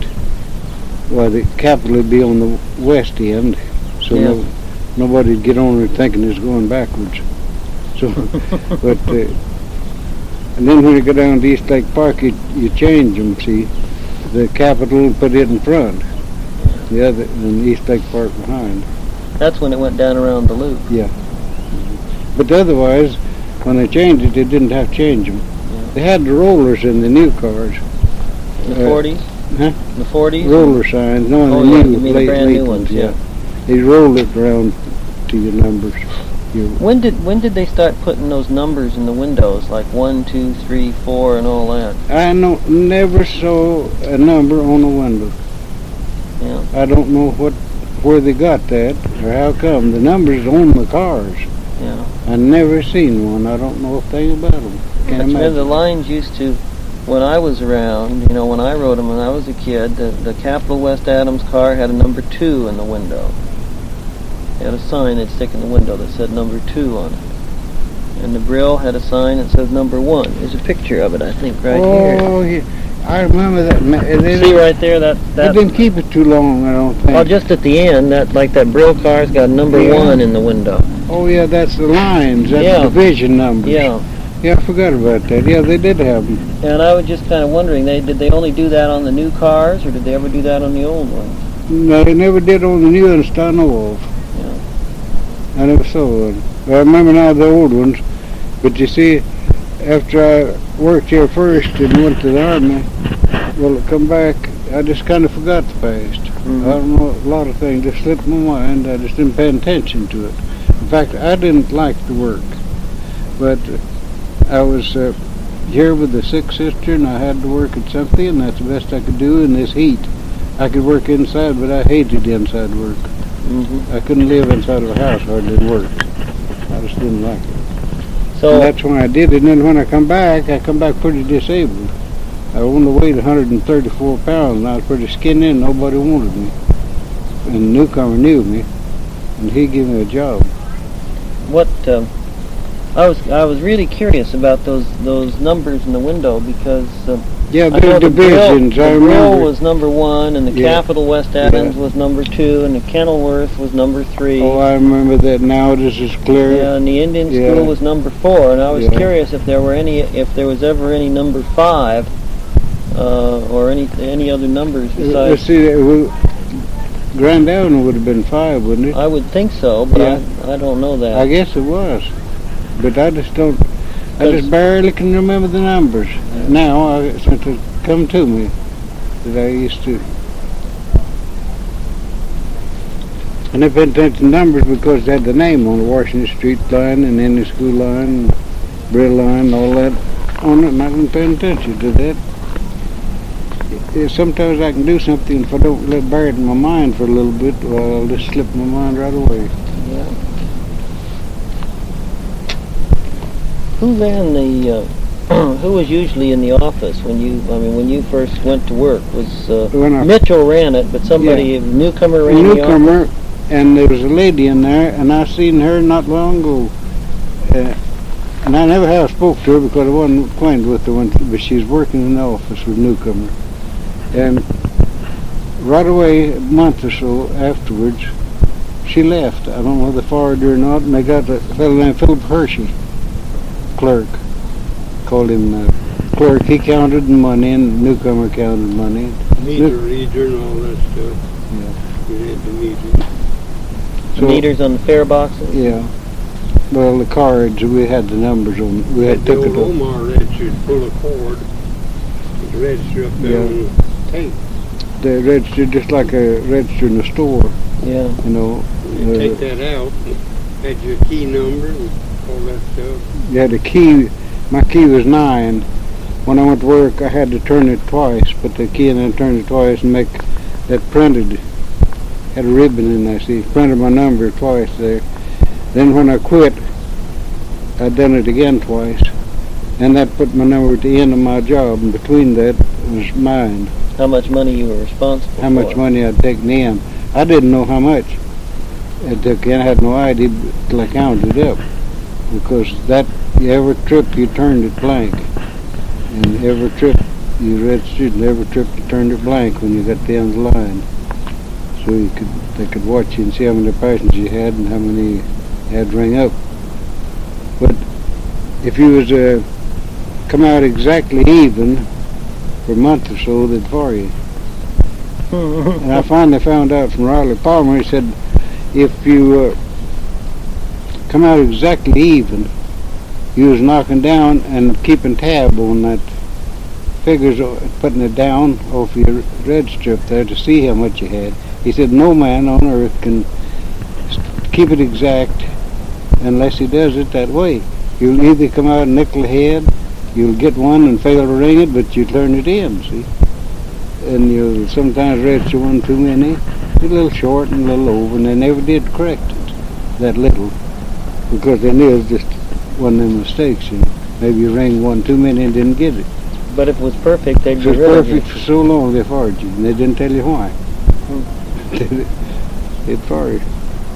well, the Capitol would be on the west end, so Yeah. no, nobody'd get on there thinking it's going backwards. So, but, uh, and then when you go down to East Lake Park, you, you change them, see? The Capitol put it in front, the other, and East Lake Park behind. That's when it went down around the loop. Yeah. But otherwise, when they changed it, they didn't have to change them. Yeah. They had the rollers in the new cars. In the Uh, forties? Huh? The forties? Roller signs, no, in Oh, the yeah, new, you mean the late, brand late new ones, yeah. They rolled it around to your numbers. Your, When did when did they start putting those numbers in the windows, like one, two, three, four, and all that? I know, never saw a number on a window. Yeah. I don't know what, where they got that, or how come. The numbers on the cars. Yeah. I never seen one. I don't know a thing about them. Can't That's where the imagine. lines used to, when I was around, you know, when I rode them when I was a kid, the, the Capitol West Adams car had a number two in the window. They had a sign they'd stick in the window that said number two on it. And the Brill had a sign that says number one. There's a picture of it, I think, right oh, here. yeah. I remember that. ma- They, See right there, that, they that didn't keep it too long, I don't think. well, just at the end, that like that Brill car's got number Yeah. one in the window. Oh, yeah, that's the lines. That's Yeah. the division numbers. Yeah. Yeah, I forgot about that. Yeah, they did have them. And I was just kind of wondering, they did they only do that on the new cars, or did they ever do that on the old ones? No, they never did on the new ones I know of. Yeah. I never saw one. But I remember now the old ones. But you see, after I worked here first and went to the Army, well, I come back, I just kind of forgot the past. Mhm. I don't know, a lot of things just slipped my mind. I just didn't pay attention to it. In fact, I didn't like the work. But I was uh, here with the sick sister, and I had to work at something, and that's the best I could do in this heat. I could work inside, but I hated inside work. Mm-hmm. I couldn't live inside of a house where it didn't work. I just didn't like it. So And that's when I did it. And then when I come back, I come back pretty disabled. I only weighed one hundred thirty-four pounds, and I was pretty skinny, and nobody wanted me. And the newcomer knew me, and he gave me a job. what um, I was I was really curious about those those numbers in the window because uh, Yeah, I know there's the Brill, divisions. the I Brill remember. was number one, and the Yeah. Capitol West Adams Yeah. was number two, and the Kenilworth was number three. Oh, I remember that now. This is clear. Yeah, and the Indian Yeah. School was number four, and I was Yeah. curious if there were any, if there was ever any number five, uh, or any any other numbers Let's besides. see. that we- Grand Avenue would have been five, wouldn't it? I would think so, but Yeah. I, I don't know that. I guess it was, but I just don't. I Because- just barely can remember the numbers now. I, since it come to me that I used to. And I paid attention to numbers because they had the name on the Washington Street line and Indian School line, Brill line, all that on it, and I didn't pay attention to that. Yeah, sometimes I can do something if I don't let it bear it in my mind for a little bit, well, I'll just slip my mind right away. Yeah. Who ran the? Uh, who was usually in the office when you? I mean, when you first went to work, was uh, When I- Mitchell ran it, but somebody a newcomer A ran the office. newcomer, and there was a lady in there, and I seen her not long ago. Uh, and I never have spoke to her because I wasn't acquainted with her, when, but she was working in the office with newcomer. And right away, a month or so afterwards, she left. I don't know whether they fired her or not, and they got a fellow named Philip Hershey, clerk. Called him uh, clerk. He counted the money, and newcomer counted money. Meter reader and all that stuff. Yeah. We had the meter. The meters on the fare boxes? Yeah. Well, the cards, we had the numbers on. We had the took it old on. Omar registered full of cord. It's registered up there Yeah. on tape. They registered just like a register in the store. Yeah. You know. You uh, take that out, and had your key number and all that stuff. You had a key. My key was nine. When I went to work, I had to turn it twice. Put the key in and turn it twice and make that printed. Had a ribbon in there. See, printed my number twice there. Then when I quit, I done it again twice, and that put my number at the end of my job. And between that was mine. How much money you were responsible for? How much money I'd taken in. I didn't know how much I took in. I had no idea till I counted it up. Because that every trip you turned it blank, and every trip you registered, and every trip you turned it blank when you got to the end of the line. So you could they could watch you and see how many passengers you had and how many you had ring up. But if you was to come out exactly even for a month or so, they'd fire you. And I finally found out from Riley Palmer. He said, if you uh, come out exactly even, you was knocking down and keeping tab on that figures, putting it down off your register up there to see how much you had. He said, no man on earth can keep it exact unless he does it that way. You'll either come out nickel ahead, you'll get one and fail to ring it, but you turn it in, see? And you'll sometimes register one too many, a little short and a little over, and they never did correct it, that little, because they knew it was just one of them mistakes. You know? Maybe you rang one too many and didn't get it. But if it was perfect, they'd If get it was rid of you. perfect for so long, they fired you, and they didn't tell you why. They'd fire you.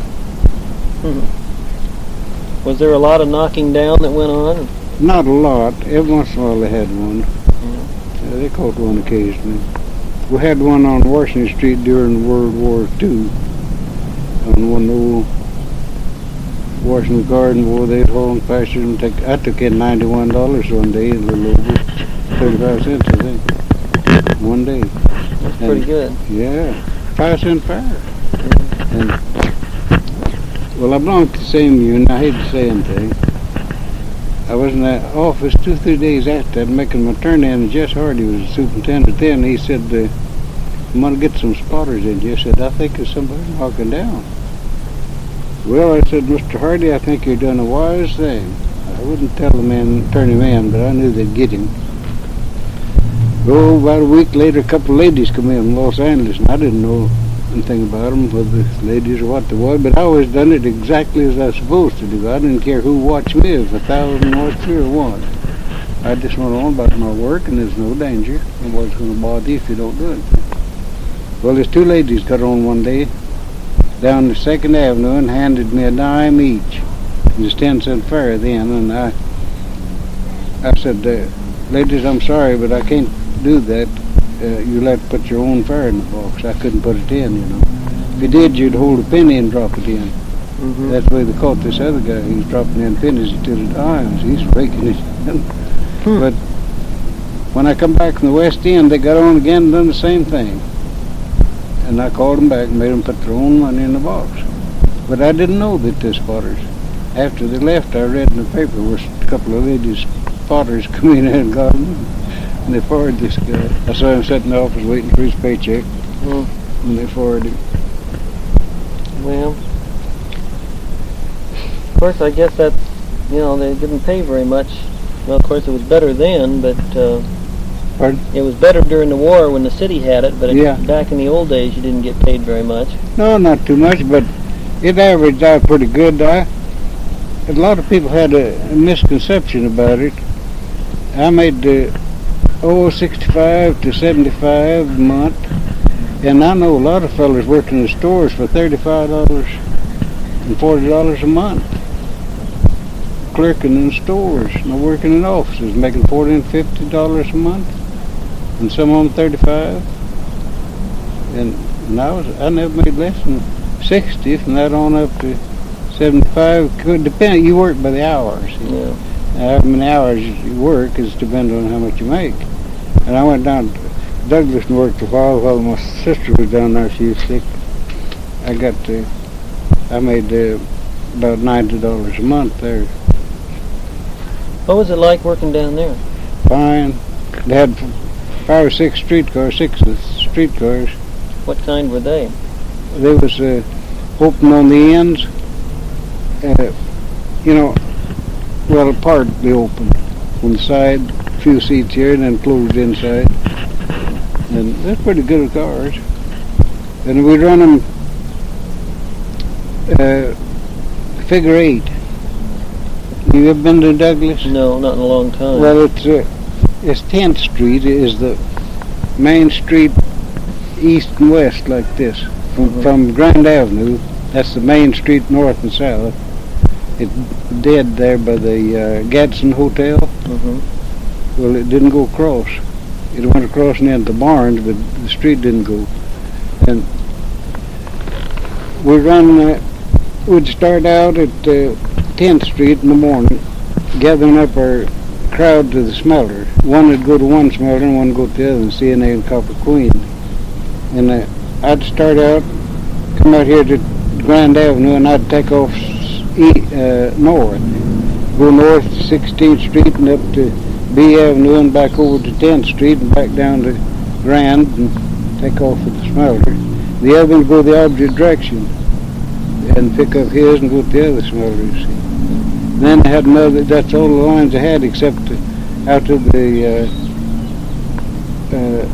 Hmm. Was there a lot of knocking down that went on? Not a lot. Every once in a while they had one. Mm. Uh, they caught one occasionally. We had one on Washington Street during World War Two. On one old Washington Garden where they'd haul and pasture and take. I took in ninety-one dollars one day, a little over thirty-five cents, I think, one day. That's pretty And, good. Yeah, five cent fare. And well, I belonged to the same union. I hate to say anything. I was in that office two, three days after that, making my turn in, and Jess Hardy was the superintendent then. He said, uh, I'm going to get some spotters in here. I said, I think there's somebody knocking down. Well, I said, Mister Hardy, I think you're doing a wise thing. I wouldn't tell the man, turn him in, but I knew they'd get him. Well, about a week later, a couple of ladies come in from Los Angeles, and I didn't know anything about them, whether ladies or what they were, but I always done it exactly as I was supposed to do. I didn't care who watched me, if a thousand watched me or one. I just went on about my work, and there's no danger. Nobody's going to bother you if you don't do it. Well, there's two ladies got on one day down the Second Avenue and handed me a dime each. It was ten cent fare then, and I I said, uh, ladies, I'm sorry, but I can't do that. Uh, you'll have to put your own fare in the box. I couldn't put it in, you know. If you did, you'd hold a penny and drop it in. Mm-hmm. That's the way they caught this other guy. He was dropping in pennies to the dimes. He's raking it in. Hmm. But when I come back from the West End, they got on again and done the same thing. And I called them back and made them put their own money in the box. But I didn't know that they're spotters. After they left, I read in the paper where a couple of ladies spotters come in and got them. And they fired this guy. I saw him sitting in the office waiting for his paycheck. Mm. And they fired him. Well, of course, I guess that, you know, they didn't pay very much. Well, of course, it was better then, but uh, Pardon? it was better during the war when the city had it, but it, Yeah. back in the old days, you didn't get paid very much. No, not too much, but it averaged out pretty good. I, a lot of people had a, a misconception about it. I made uh, oh, sixty-five to seventy-five a month, and I know a lot of fellas working in stores for thirty-five dollars and forty dollars a month, clerking in stores, and working in offices, making forty and fifty dollars a month, and some of them thirty-five. And, and I was I never made less than sixty, from that on up to seventy-five. Could depend. You work by the hours. You know? Yeah. How many hours you work is dependent on how much you make. And I went down to Douglas and worked a while while my sister was down there. She was sick. I got to, I made uh, about ninety dollars a month there. What was it like working down there? Fine. They had five or six streetcars, six streetcars. What kind were they? They was uh, open on the ends. Uh, you know, well, partly open on the side, a few seats here, and then closed inside. And they're pretty good cars. And we run them uh, figure eight. You ever been to Douglas? No, not in a long time. Well, it's uh, it's tenth Street is the main street east and west like this. From, Mhm. from Grand Avenue, that's the main street north and south. It's dead there by the uh, Gadsden Hotel. Mm-hmm. Well, it didn't go across. It went across and into the barns, but the street didn't go. And we run, uh, we'd start out at uh, tenth Street in the morning, gathering up our crowd to the smelter. One would go to one smelter and one would go to the other, C N A and Copper Queen. And uh, I'd start out, come out here to Grand Avenue, and I'd take off e- uh, north. Go north to sixteenth Street and up to B Avenue and back over to tenth Street and back down to Grand and take off at the smelter. The other one would go the opposite direction and pick up his and go to the other smelter, you see. Then they had another, that's all the lines they had except uh, out to the uh, uh,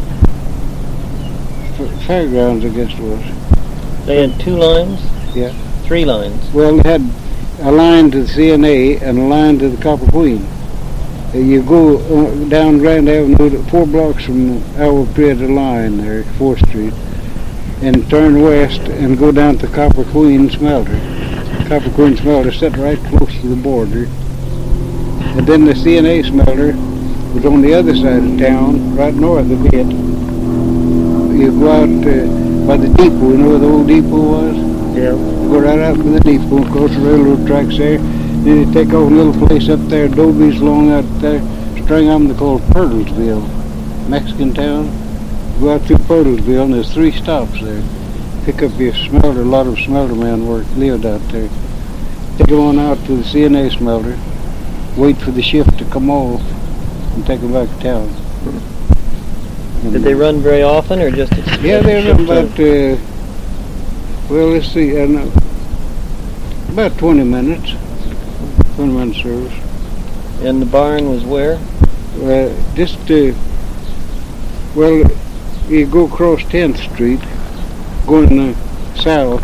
f- fairgrounds, I guess it was. They had two lines? Yeah. Three lines. Well, they had a line to the C N A and a line to the Copper Queen. Uh, you go uh, down Grand Avenue, to four blocks from our Prieta line there, fourth Street, and turn west and go down to Copper Queen Smelter. Copper Queen Smelter set right close to the border. And then the C N A Smelter was on the other side of town, right north of it. You go out uh, by the depot, you know where the old depot was? Yeah. Go right out to the depot, across the railroad tracks there. Then you take off a little place up there, Adobe's long out there, string on them, they're called Purtlesville, Mexican town. Go out through Purtlesville, and there's three stops there. Pick up your smelter, a lot of smelter men work, lived out there. Take them on out to the C N A smelter, wait for the shift to come off, and take them back to town. And Did they run very often, or just? At Yeah, they run shift about, uh, well, let's see, uh, no, about twenty minutes, twenty minute service. time? And the barn was where? Uh, just, uh, well, you go across tenth Street, going uh, south,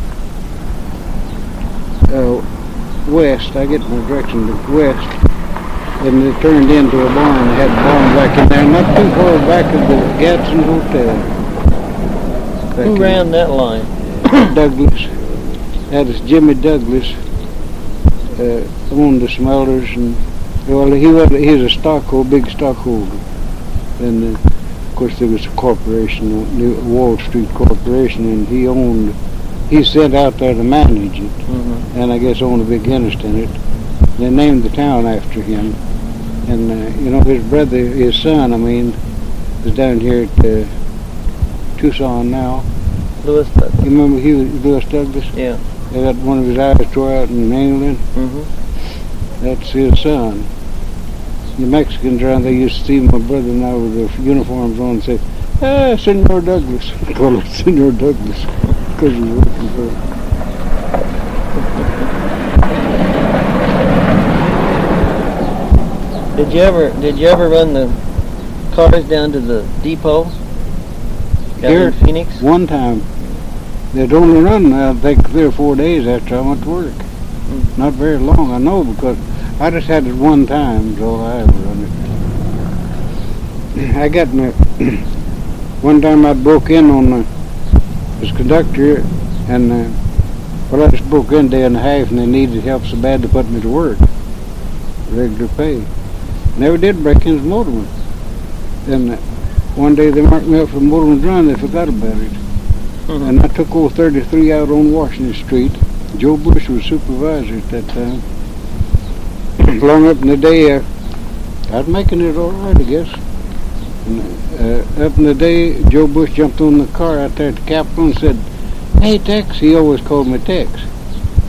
uh, west, I get my direction to west, and it turned into a barn. They had a barn back in there, not too far back of the Gadsden Hotel. Back Who in ran that line? Douglas. That is Jimmy Douglas. Uh, owned the smelters, and well, he was he was a stockholder, big stockholder. And uh, of course there was a corporation, New Wall Street Corporation, and he owned. He sent out there to manage it, Mm-hmm. and I guess owned a big interest in it. They named the town after him, and uh, you know his brother, his son, I mean, is down here at uh, Tucson now. Louis Douglas. You remember he was Louis Douglas? Yeah. They got one of his eyes tore out in England. Mm-hmm. That's his son. The Mexicans around there used to see my brother and I with their uniforms on and say, "Ah, Senor Douglas." Call him Senor Douglas because he was working for him. Did you ever did you ever run the cars down to the depot down Here? in Phoenix? One time, they'd only run, I think, three or four days after I went to work. Mm. Not very long, I know, because I just had it one time, so I ever run it. I got in a, one time I broke in on the, this conductor, and uh, well, I just broke in a day and a half, and they needed help so bad to put me to work, regular pay. Never did break into motorman. And uh, one day they marked me up for motorman's run, they forgot about it. Mm-hmm. And I took old thirty-three out on Washington Street. Joe Bush was supervisor at that time. Long up in the day, uh, I was making it all right, I guess. And, uh, up in the day, Joe Bush jumped on the car out there at the Capitol and said, "Hey, Tex," he always called me Tex.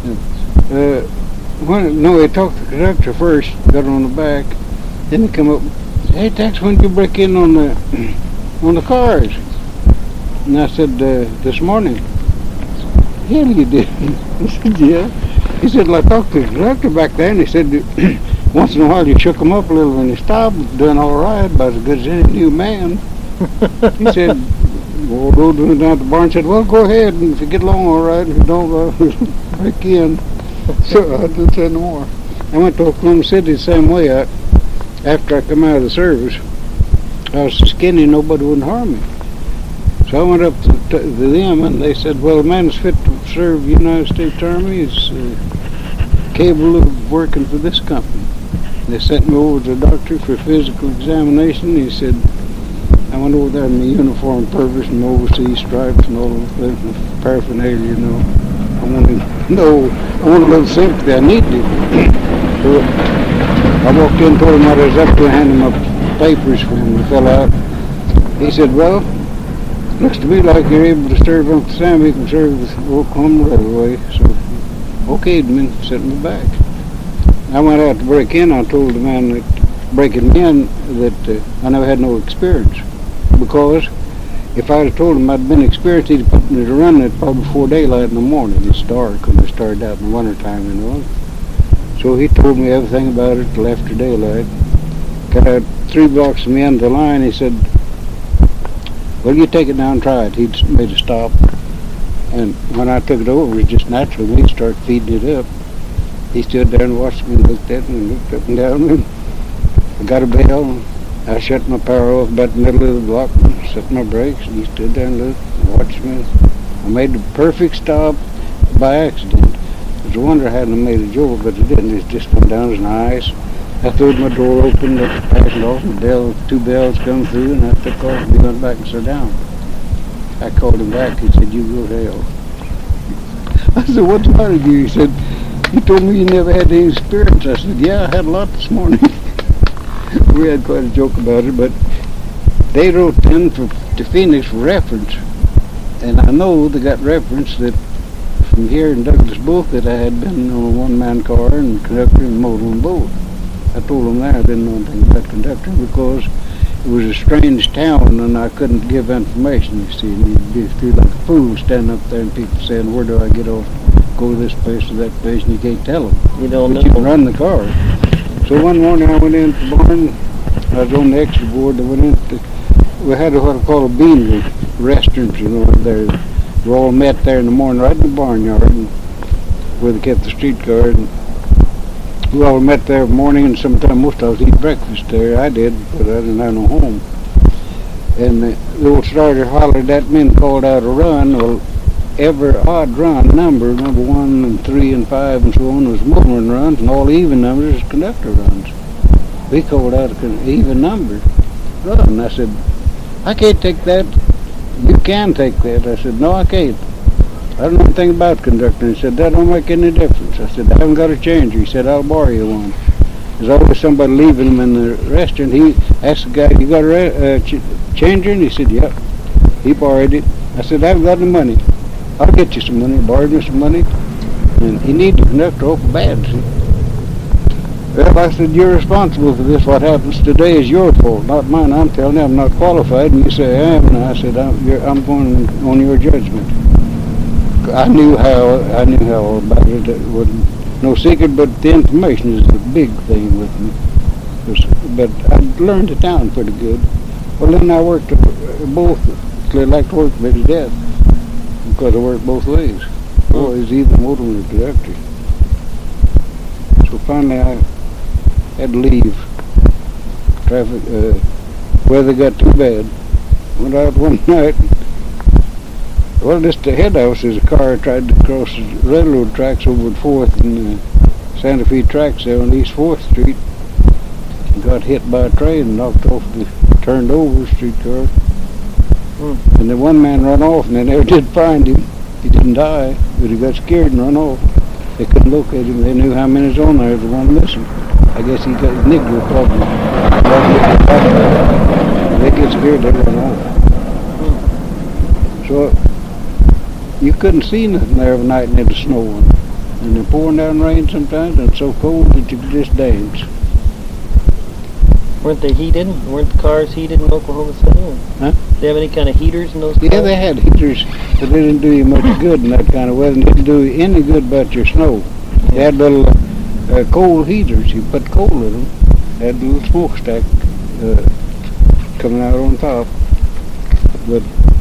Uh, when, no, he talked to the conductor first, got on the back, then he come up, hey, Tex, when did you break in on the on the cars? And I said, uh, this morning. Yeah, you did. I said, yeah. He said, well, I talked to the conductor back there, and he said, once in a while you shook him up a little when he stopped, doing all right, about as good as any new man. He said, well, go down at the barn. Said, well, go ahead, and if you get along all right, if you don't, uh, break in. So I didn't say no more. I went to Oklahoma City the same way. I, after I come out of the service, I was so skinny nobody wouldn't harm me. So I went up to, to them, and they said, well, the man is fit to serve the United States Army. He's uh, capable of working for this company. They sent me over to the doctor for physical examination. He said, I went over there in my uniform purpose and overseas stripes and all of the paraphernalia, you know. I wanted to know, I wanted a little sympathy. I needed it. So I walked in, told him what I was up to, handed him my papers for him to fill out. He said, well, looks to me like you're able to serve Uncle Sam. You can serve with Oklahoma Railway. So, okay, the man sent me back. I went out to break in. I told the man that breaking me in that uh, I never had no experience. Because if I had told him I'd been experienced, he'd put me to run it probably before daylight in the morning. It's dark when it started out in the wintertime, you know. So he told me everything about it till after daylight. Got out three blocks from the end of the line. He said, well, you take it down and try it. He made a stop. And when I took it over, it was just natural. We started feeding it up. He stood there and watched me and looked at me and looked up and down. And I got a bell. I shut my power off about the middle of the block and set my brakes. And he stood there and looked and watched me. I made the perfect stop by accident. It was a wonder I hadn't made a jolt, but it didn't. It just went down as nice. I threw my door open, let the passenger off, and bell, two bells come through, and I took off and went back and sat down. I called him back. He said, you go to hell. I said, what's the matter with you? He said, you told me you never had any experience. I said, yeah, I had a lot this morning. We had quite a joke about it, but they wrote in for, to Phoenix for reference, and I know they got reference that from here in Douglas both that I had been on a one-man car and conductor and motor and both. I told them there I didn't know anything about conducting because it was a strange town and I couldn't give information, you see. And you'd be feel like a fool standing up there and people saying, where do I get off? Go to this place or that place, and you can't tell them. You don't but know. You can run the car. So one morning I went into the barn. I was on the extra board. I went into, we had a, what I call a beanery, restaurants, you know, there. We all met there in the morning right in the barnyard and where they kept the streetcar. And we all met there in the morning, and sometimes most of us eat breakfast there. I did, but I didn't have no home. And the, the old starter hollered at me and called out a run. Well, every odd run number, number one and three and five and so on, was motoring runs, and all even numbers is conductor runs. We called out an even number run. I said, I can't take that. You can take that. I said, no, I can't. I don't know anything about conducting. He said, that don't make any difference. I said, I haven't got a changer. He said, I'll borrow you one. There's always somebody leaving him in the restaurant. He asked the guy, you got a re- uh, ch- changer? And he said, yep. He borrowed it. I said, I haven't got any money. I'll get you some money. He borrowed me some money. And he needed the conductor awful bad, see. Well, I said, you're responsible for this. What happens today is your fault, not mine. I'm telling you, I'm not qualified. And you say, I am. And I said, I'm, you're, I'm going on your judgment. I knew how, I knew how about it. It wasn't no secret, but the information is the big thing with me. Was, but I learned it down pretty good. Well, then I worked uh, both. I like to work for his death because I worked both ways. Always either motor or conductor. So finally I had to leave. Traffic, uh, weather got too bad. Went out one night. Well, just ahead of us is a car tried to cross the railroad tracks over at fourth and uh, Santa Fe tracks there on East fourth Street. Got hit by a train and knocked off the turned over streetcar. Hmm. And the one man run off, and they never did find him. He didn't die, but he got scared and run off. They couldn't locate him. They knew how many was on there. The one missing. I guess he got a Negro problem. They get scared, they run off. Hmm. So you couldn't see nothing there every night, and it was snowing. And they're pouring down rain sometimes, and it's so cold that you can just dance. Weren't they heated? Weren't the cars heated in Oklahoma City? Or Huh? Did they have any kind of heaters in those cars? Yeah, they had heaters, but they didn't do you much good in that kind of weather. They didn't do you any good about your snow. They had little uh, coal heaters. You put coal in them. They had a little smokestack uh, coming out on top. But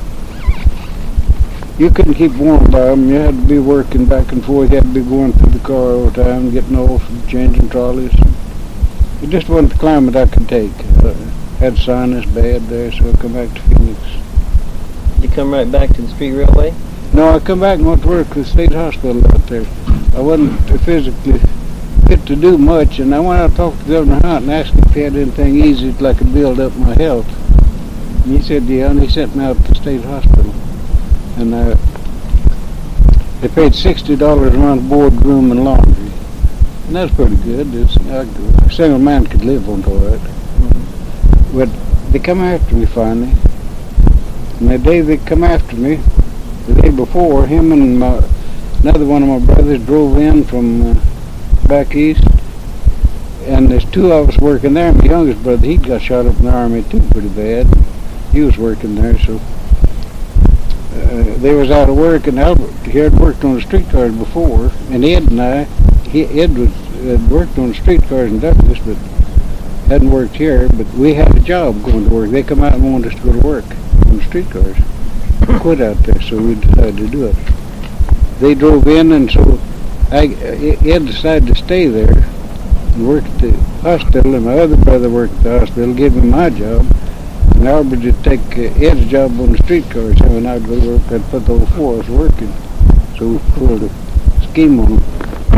you couldn't keep warm by them. You had to be working back and forth. You had to be going through the car all the time, getting off and changing trolleys. It just wasn't the climate I could take. Uh, had sinus bad there, so I come back to Phoenix. Did you come right back to the street railway? No, I come back and went to work at the state hospital out there. I wasn't physically fit to do much, and I went out and talked to Governor Hunt and asked him if he had anything easy that I could build up my health. And he said, yeah, and he sent me out to the state hospital. And uh, they paid sixty dollars a month board, room, and laundry. And that's pretty good. It's, uh, a single man could live on that. Mm-hmm. But they come after me finally. And the day they come after me, the day before, him and my, another one of my brothers drove in from uh, back east. And there's two of us working there. My youngest brother, he got shot up in the army too pretty bad. He was working there, so uh, they was out of work. And Albert, he had worked on the streetcars before. And Ed and I, he, Ed was, had worked on the streetcars in Douglas, but hadn't worked here. But we had a job going to work. They come out and wanted us to go to work on the streetcars. We quit out there, so we decided to do it. They drove in, and so I, Ed decided to stay there and work at the hospital, and my other brother worked at the hospital, gave him my job. And Albert would take uh, Ed's job on the streetcars, and when I'd go to work, I'd put those four of us working. So we pulled a scheme on them.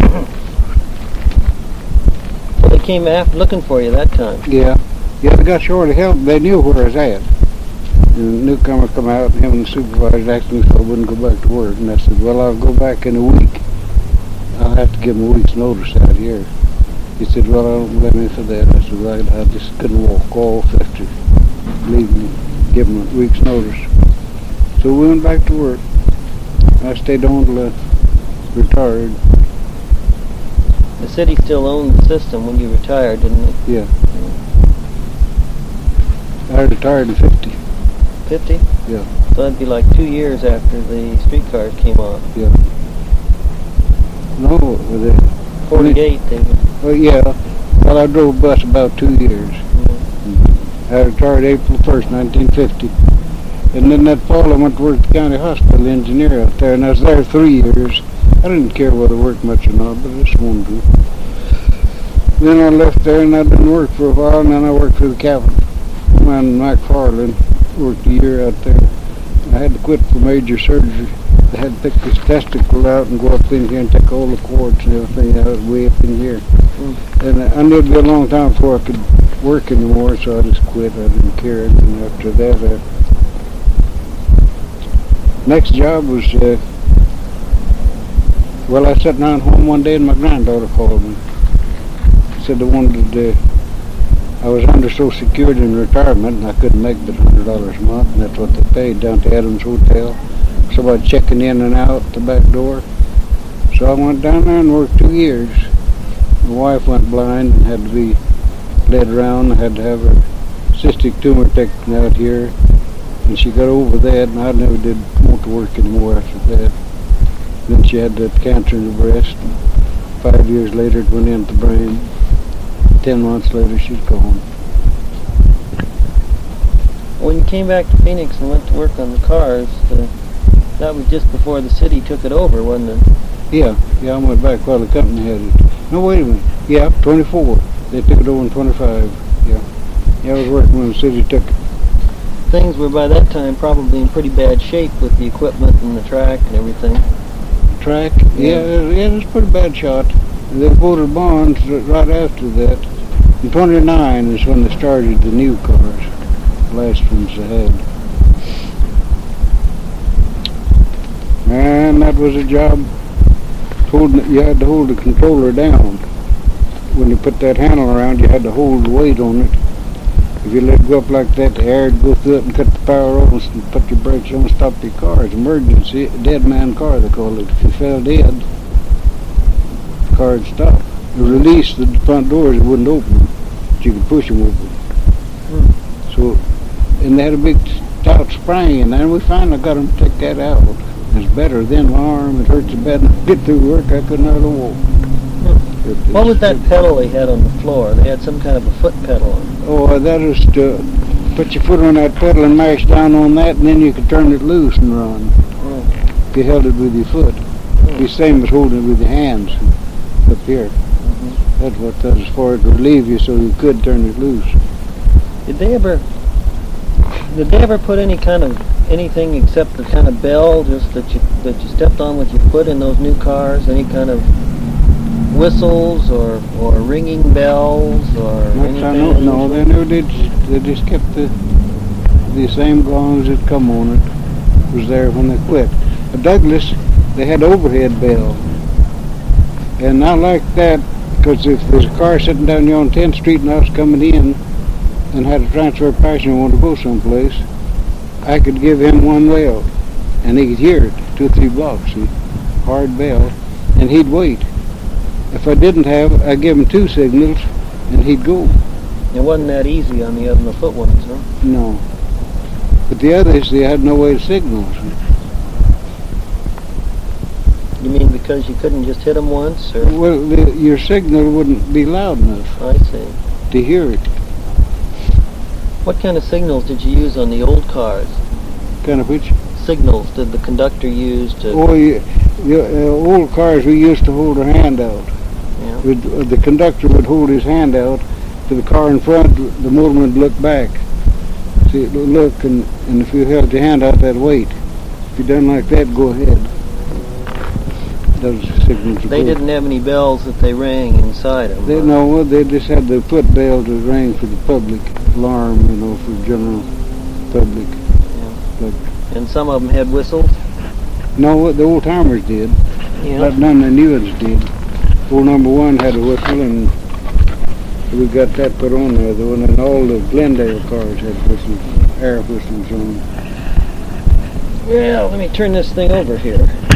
Well, they came after looking for you that time. Yeah. Yeah, they got short of help. They knew where I was at. And the newcomer come out, and him and the supervisor asked me if I wouldn't go back to work. And I said, well, I'll go back in a week. I'll have to give him a week's notice out here. He said, well, I don't blame you for that. I said, well, I just couldn't walk off after leaving, give him a week's notice. So we went back to work. I stayed on till I retired. The city still owned the system when you retired, didn't it? Yeah. I retired in fifty. Fifty? Yeah. So that'd be like two years after the streetcars came on. Yeah. No, the Forty-eight. They were. well, yeah. Well, I drove a bus about two years. Yeah. I retired April first, nineteen fifty. And then that fall I went to work at the county hospital engineer out there, and I was there three years. I didn't care whether I worked much or not, but I just wanted to. Then I left there, and I didn't work for a while, and then I worked for the cabinet. Man, Mike Farland, worked a year out there. I had to quit for major surgery. I had to take this testicle out and go up in here and take all the cords and everything out way up in here. Mm. And I knew it'd be a long time before I could work anymore, so I just quit. I didn't care. And after that, I... next job was, uh, well, I sat down home one day and my granddaughter called me. Said they wanted to, uh, I was under Social Security in retirement, and I couldn't make but one hundred dollars a month, and that's what they paid down to Adams Hotel. Somebody checking in and out the back door. So I went down there and worked two years. My wife went blind and had to be led around. I had to have her cystic tumor taken out here, and she got over that, and I never did want to work anymore after that. Then she had that cancer in the breast. Five years later, it went into the brain. Ten months later, she's gone. When you came back to Phoenix and went to work on the cars, uh, that was just before the city took it over, wasn't it? Yeah, yeah, I went back while the company had it. No, wait a minute. Yeah, twenty-four. They took it over in twenty-five. Yeah. Yeah, I was working when the city took it. Things were by that time probably in pretty bad shape with the equipment and the track and everything. Track? Yeah, yeah, yeah, it was a pretty bad shot. And they voted bonds right after that. In twenty-nine is when they started the new cars. The last ones they had. Man, that was a job. Holding, you had to hold the controller down. When you put that handle around, you had to hold the weight on it. If you let it go up like that, the air would go through it and cut the power off and put your brakes on and stop your car. It's emergency, dead man car they call it. If you fell dead, car would stop. The release the front doors, it wouldn't open, but you could push them open. Hmm. So, and they had a big stout spring in there, and we finally got them to take that out. It's better than my arm. It hurts so bad. When I get through work, I couldn't hardly walk. Hmm. What was that pedal they had on the floor? They had some kind of a foot pedal on it. Oh, that is to put your foot on that pedal and mash down on that, and then you could turn it loose and run. Hmm. If you held it with your foot. Hmm. The same as holding it with your hands up here. Mm-hmm. That's what that is for, to relieve you so you could turn it loose. Did they ever? Did they ever put any kind of anything except the kind of bell just that you that you stepped on with your foot in those new cars? Any kind of whistles or or ringing bells or Not anything? I know, no, they never did. They just kept the the same gongs that come on it. Was there when they quit. But Douglas, they had overhead bell, and I like that because if there's a car sitting down here on tenth Street and I was coming in and had a transfer passenger and wanted to go someplace, I could give him one bell, and he could hear it two or three blocks. See, hard bell, and he'd wait. If I didn't have, I'd give him two signals, and he'd go. It wasn't that easy on the other foot ones, huh? No. But the others, they had no way to signal. You mean because you couldn't just hit them once, or? Well, the, your signal wouldn't be loud enough I see. to hear it. What kind of signals did you use on the old cars? Kind of which? Signals did the conductor use to? Oh, you, you, uh, old cars, we used to hold our hand out. Yeah. We'd, uh, the conductor would hold his hand out to the car in front. The motorman would look back. See, look, and, and if you held your hand out, that'd wait. If you done like that, go ahead. Those signals. They good. didn't have any bells that they rang inside them. They, huh? no, they just had the foot bell to ring for the public alarm, you know, for general public. Yeah. But And some of them had whistles. no, the old timers did, Yeah. but none of the new ones did. Old number one had a whistle, and we got that put on there. The one, and all the Glendale cars had whistles, air whistles on them. Well, let me turn this thing over here.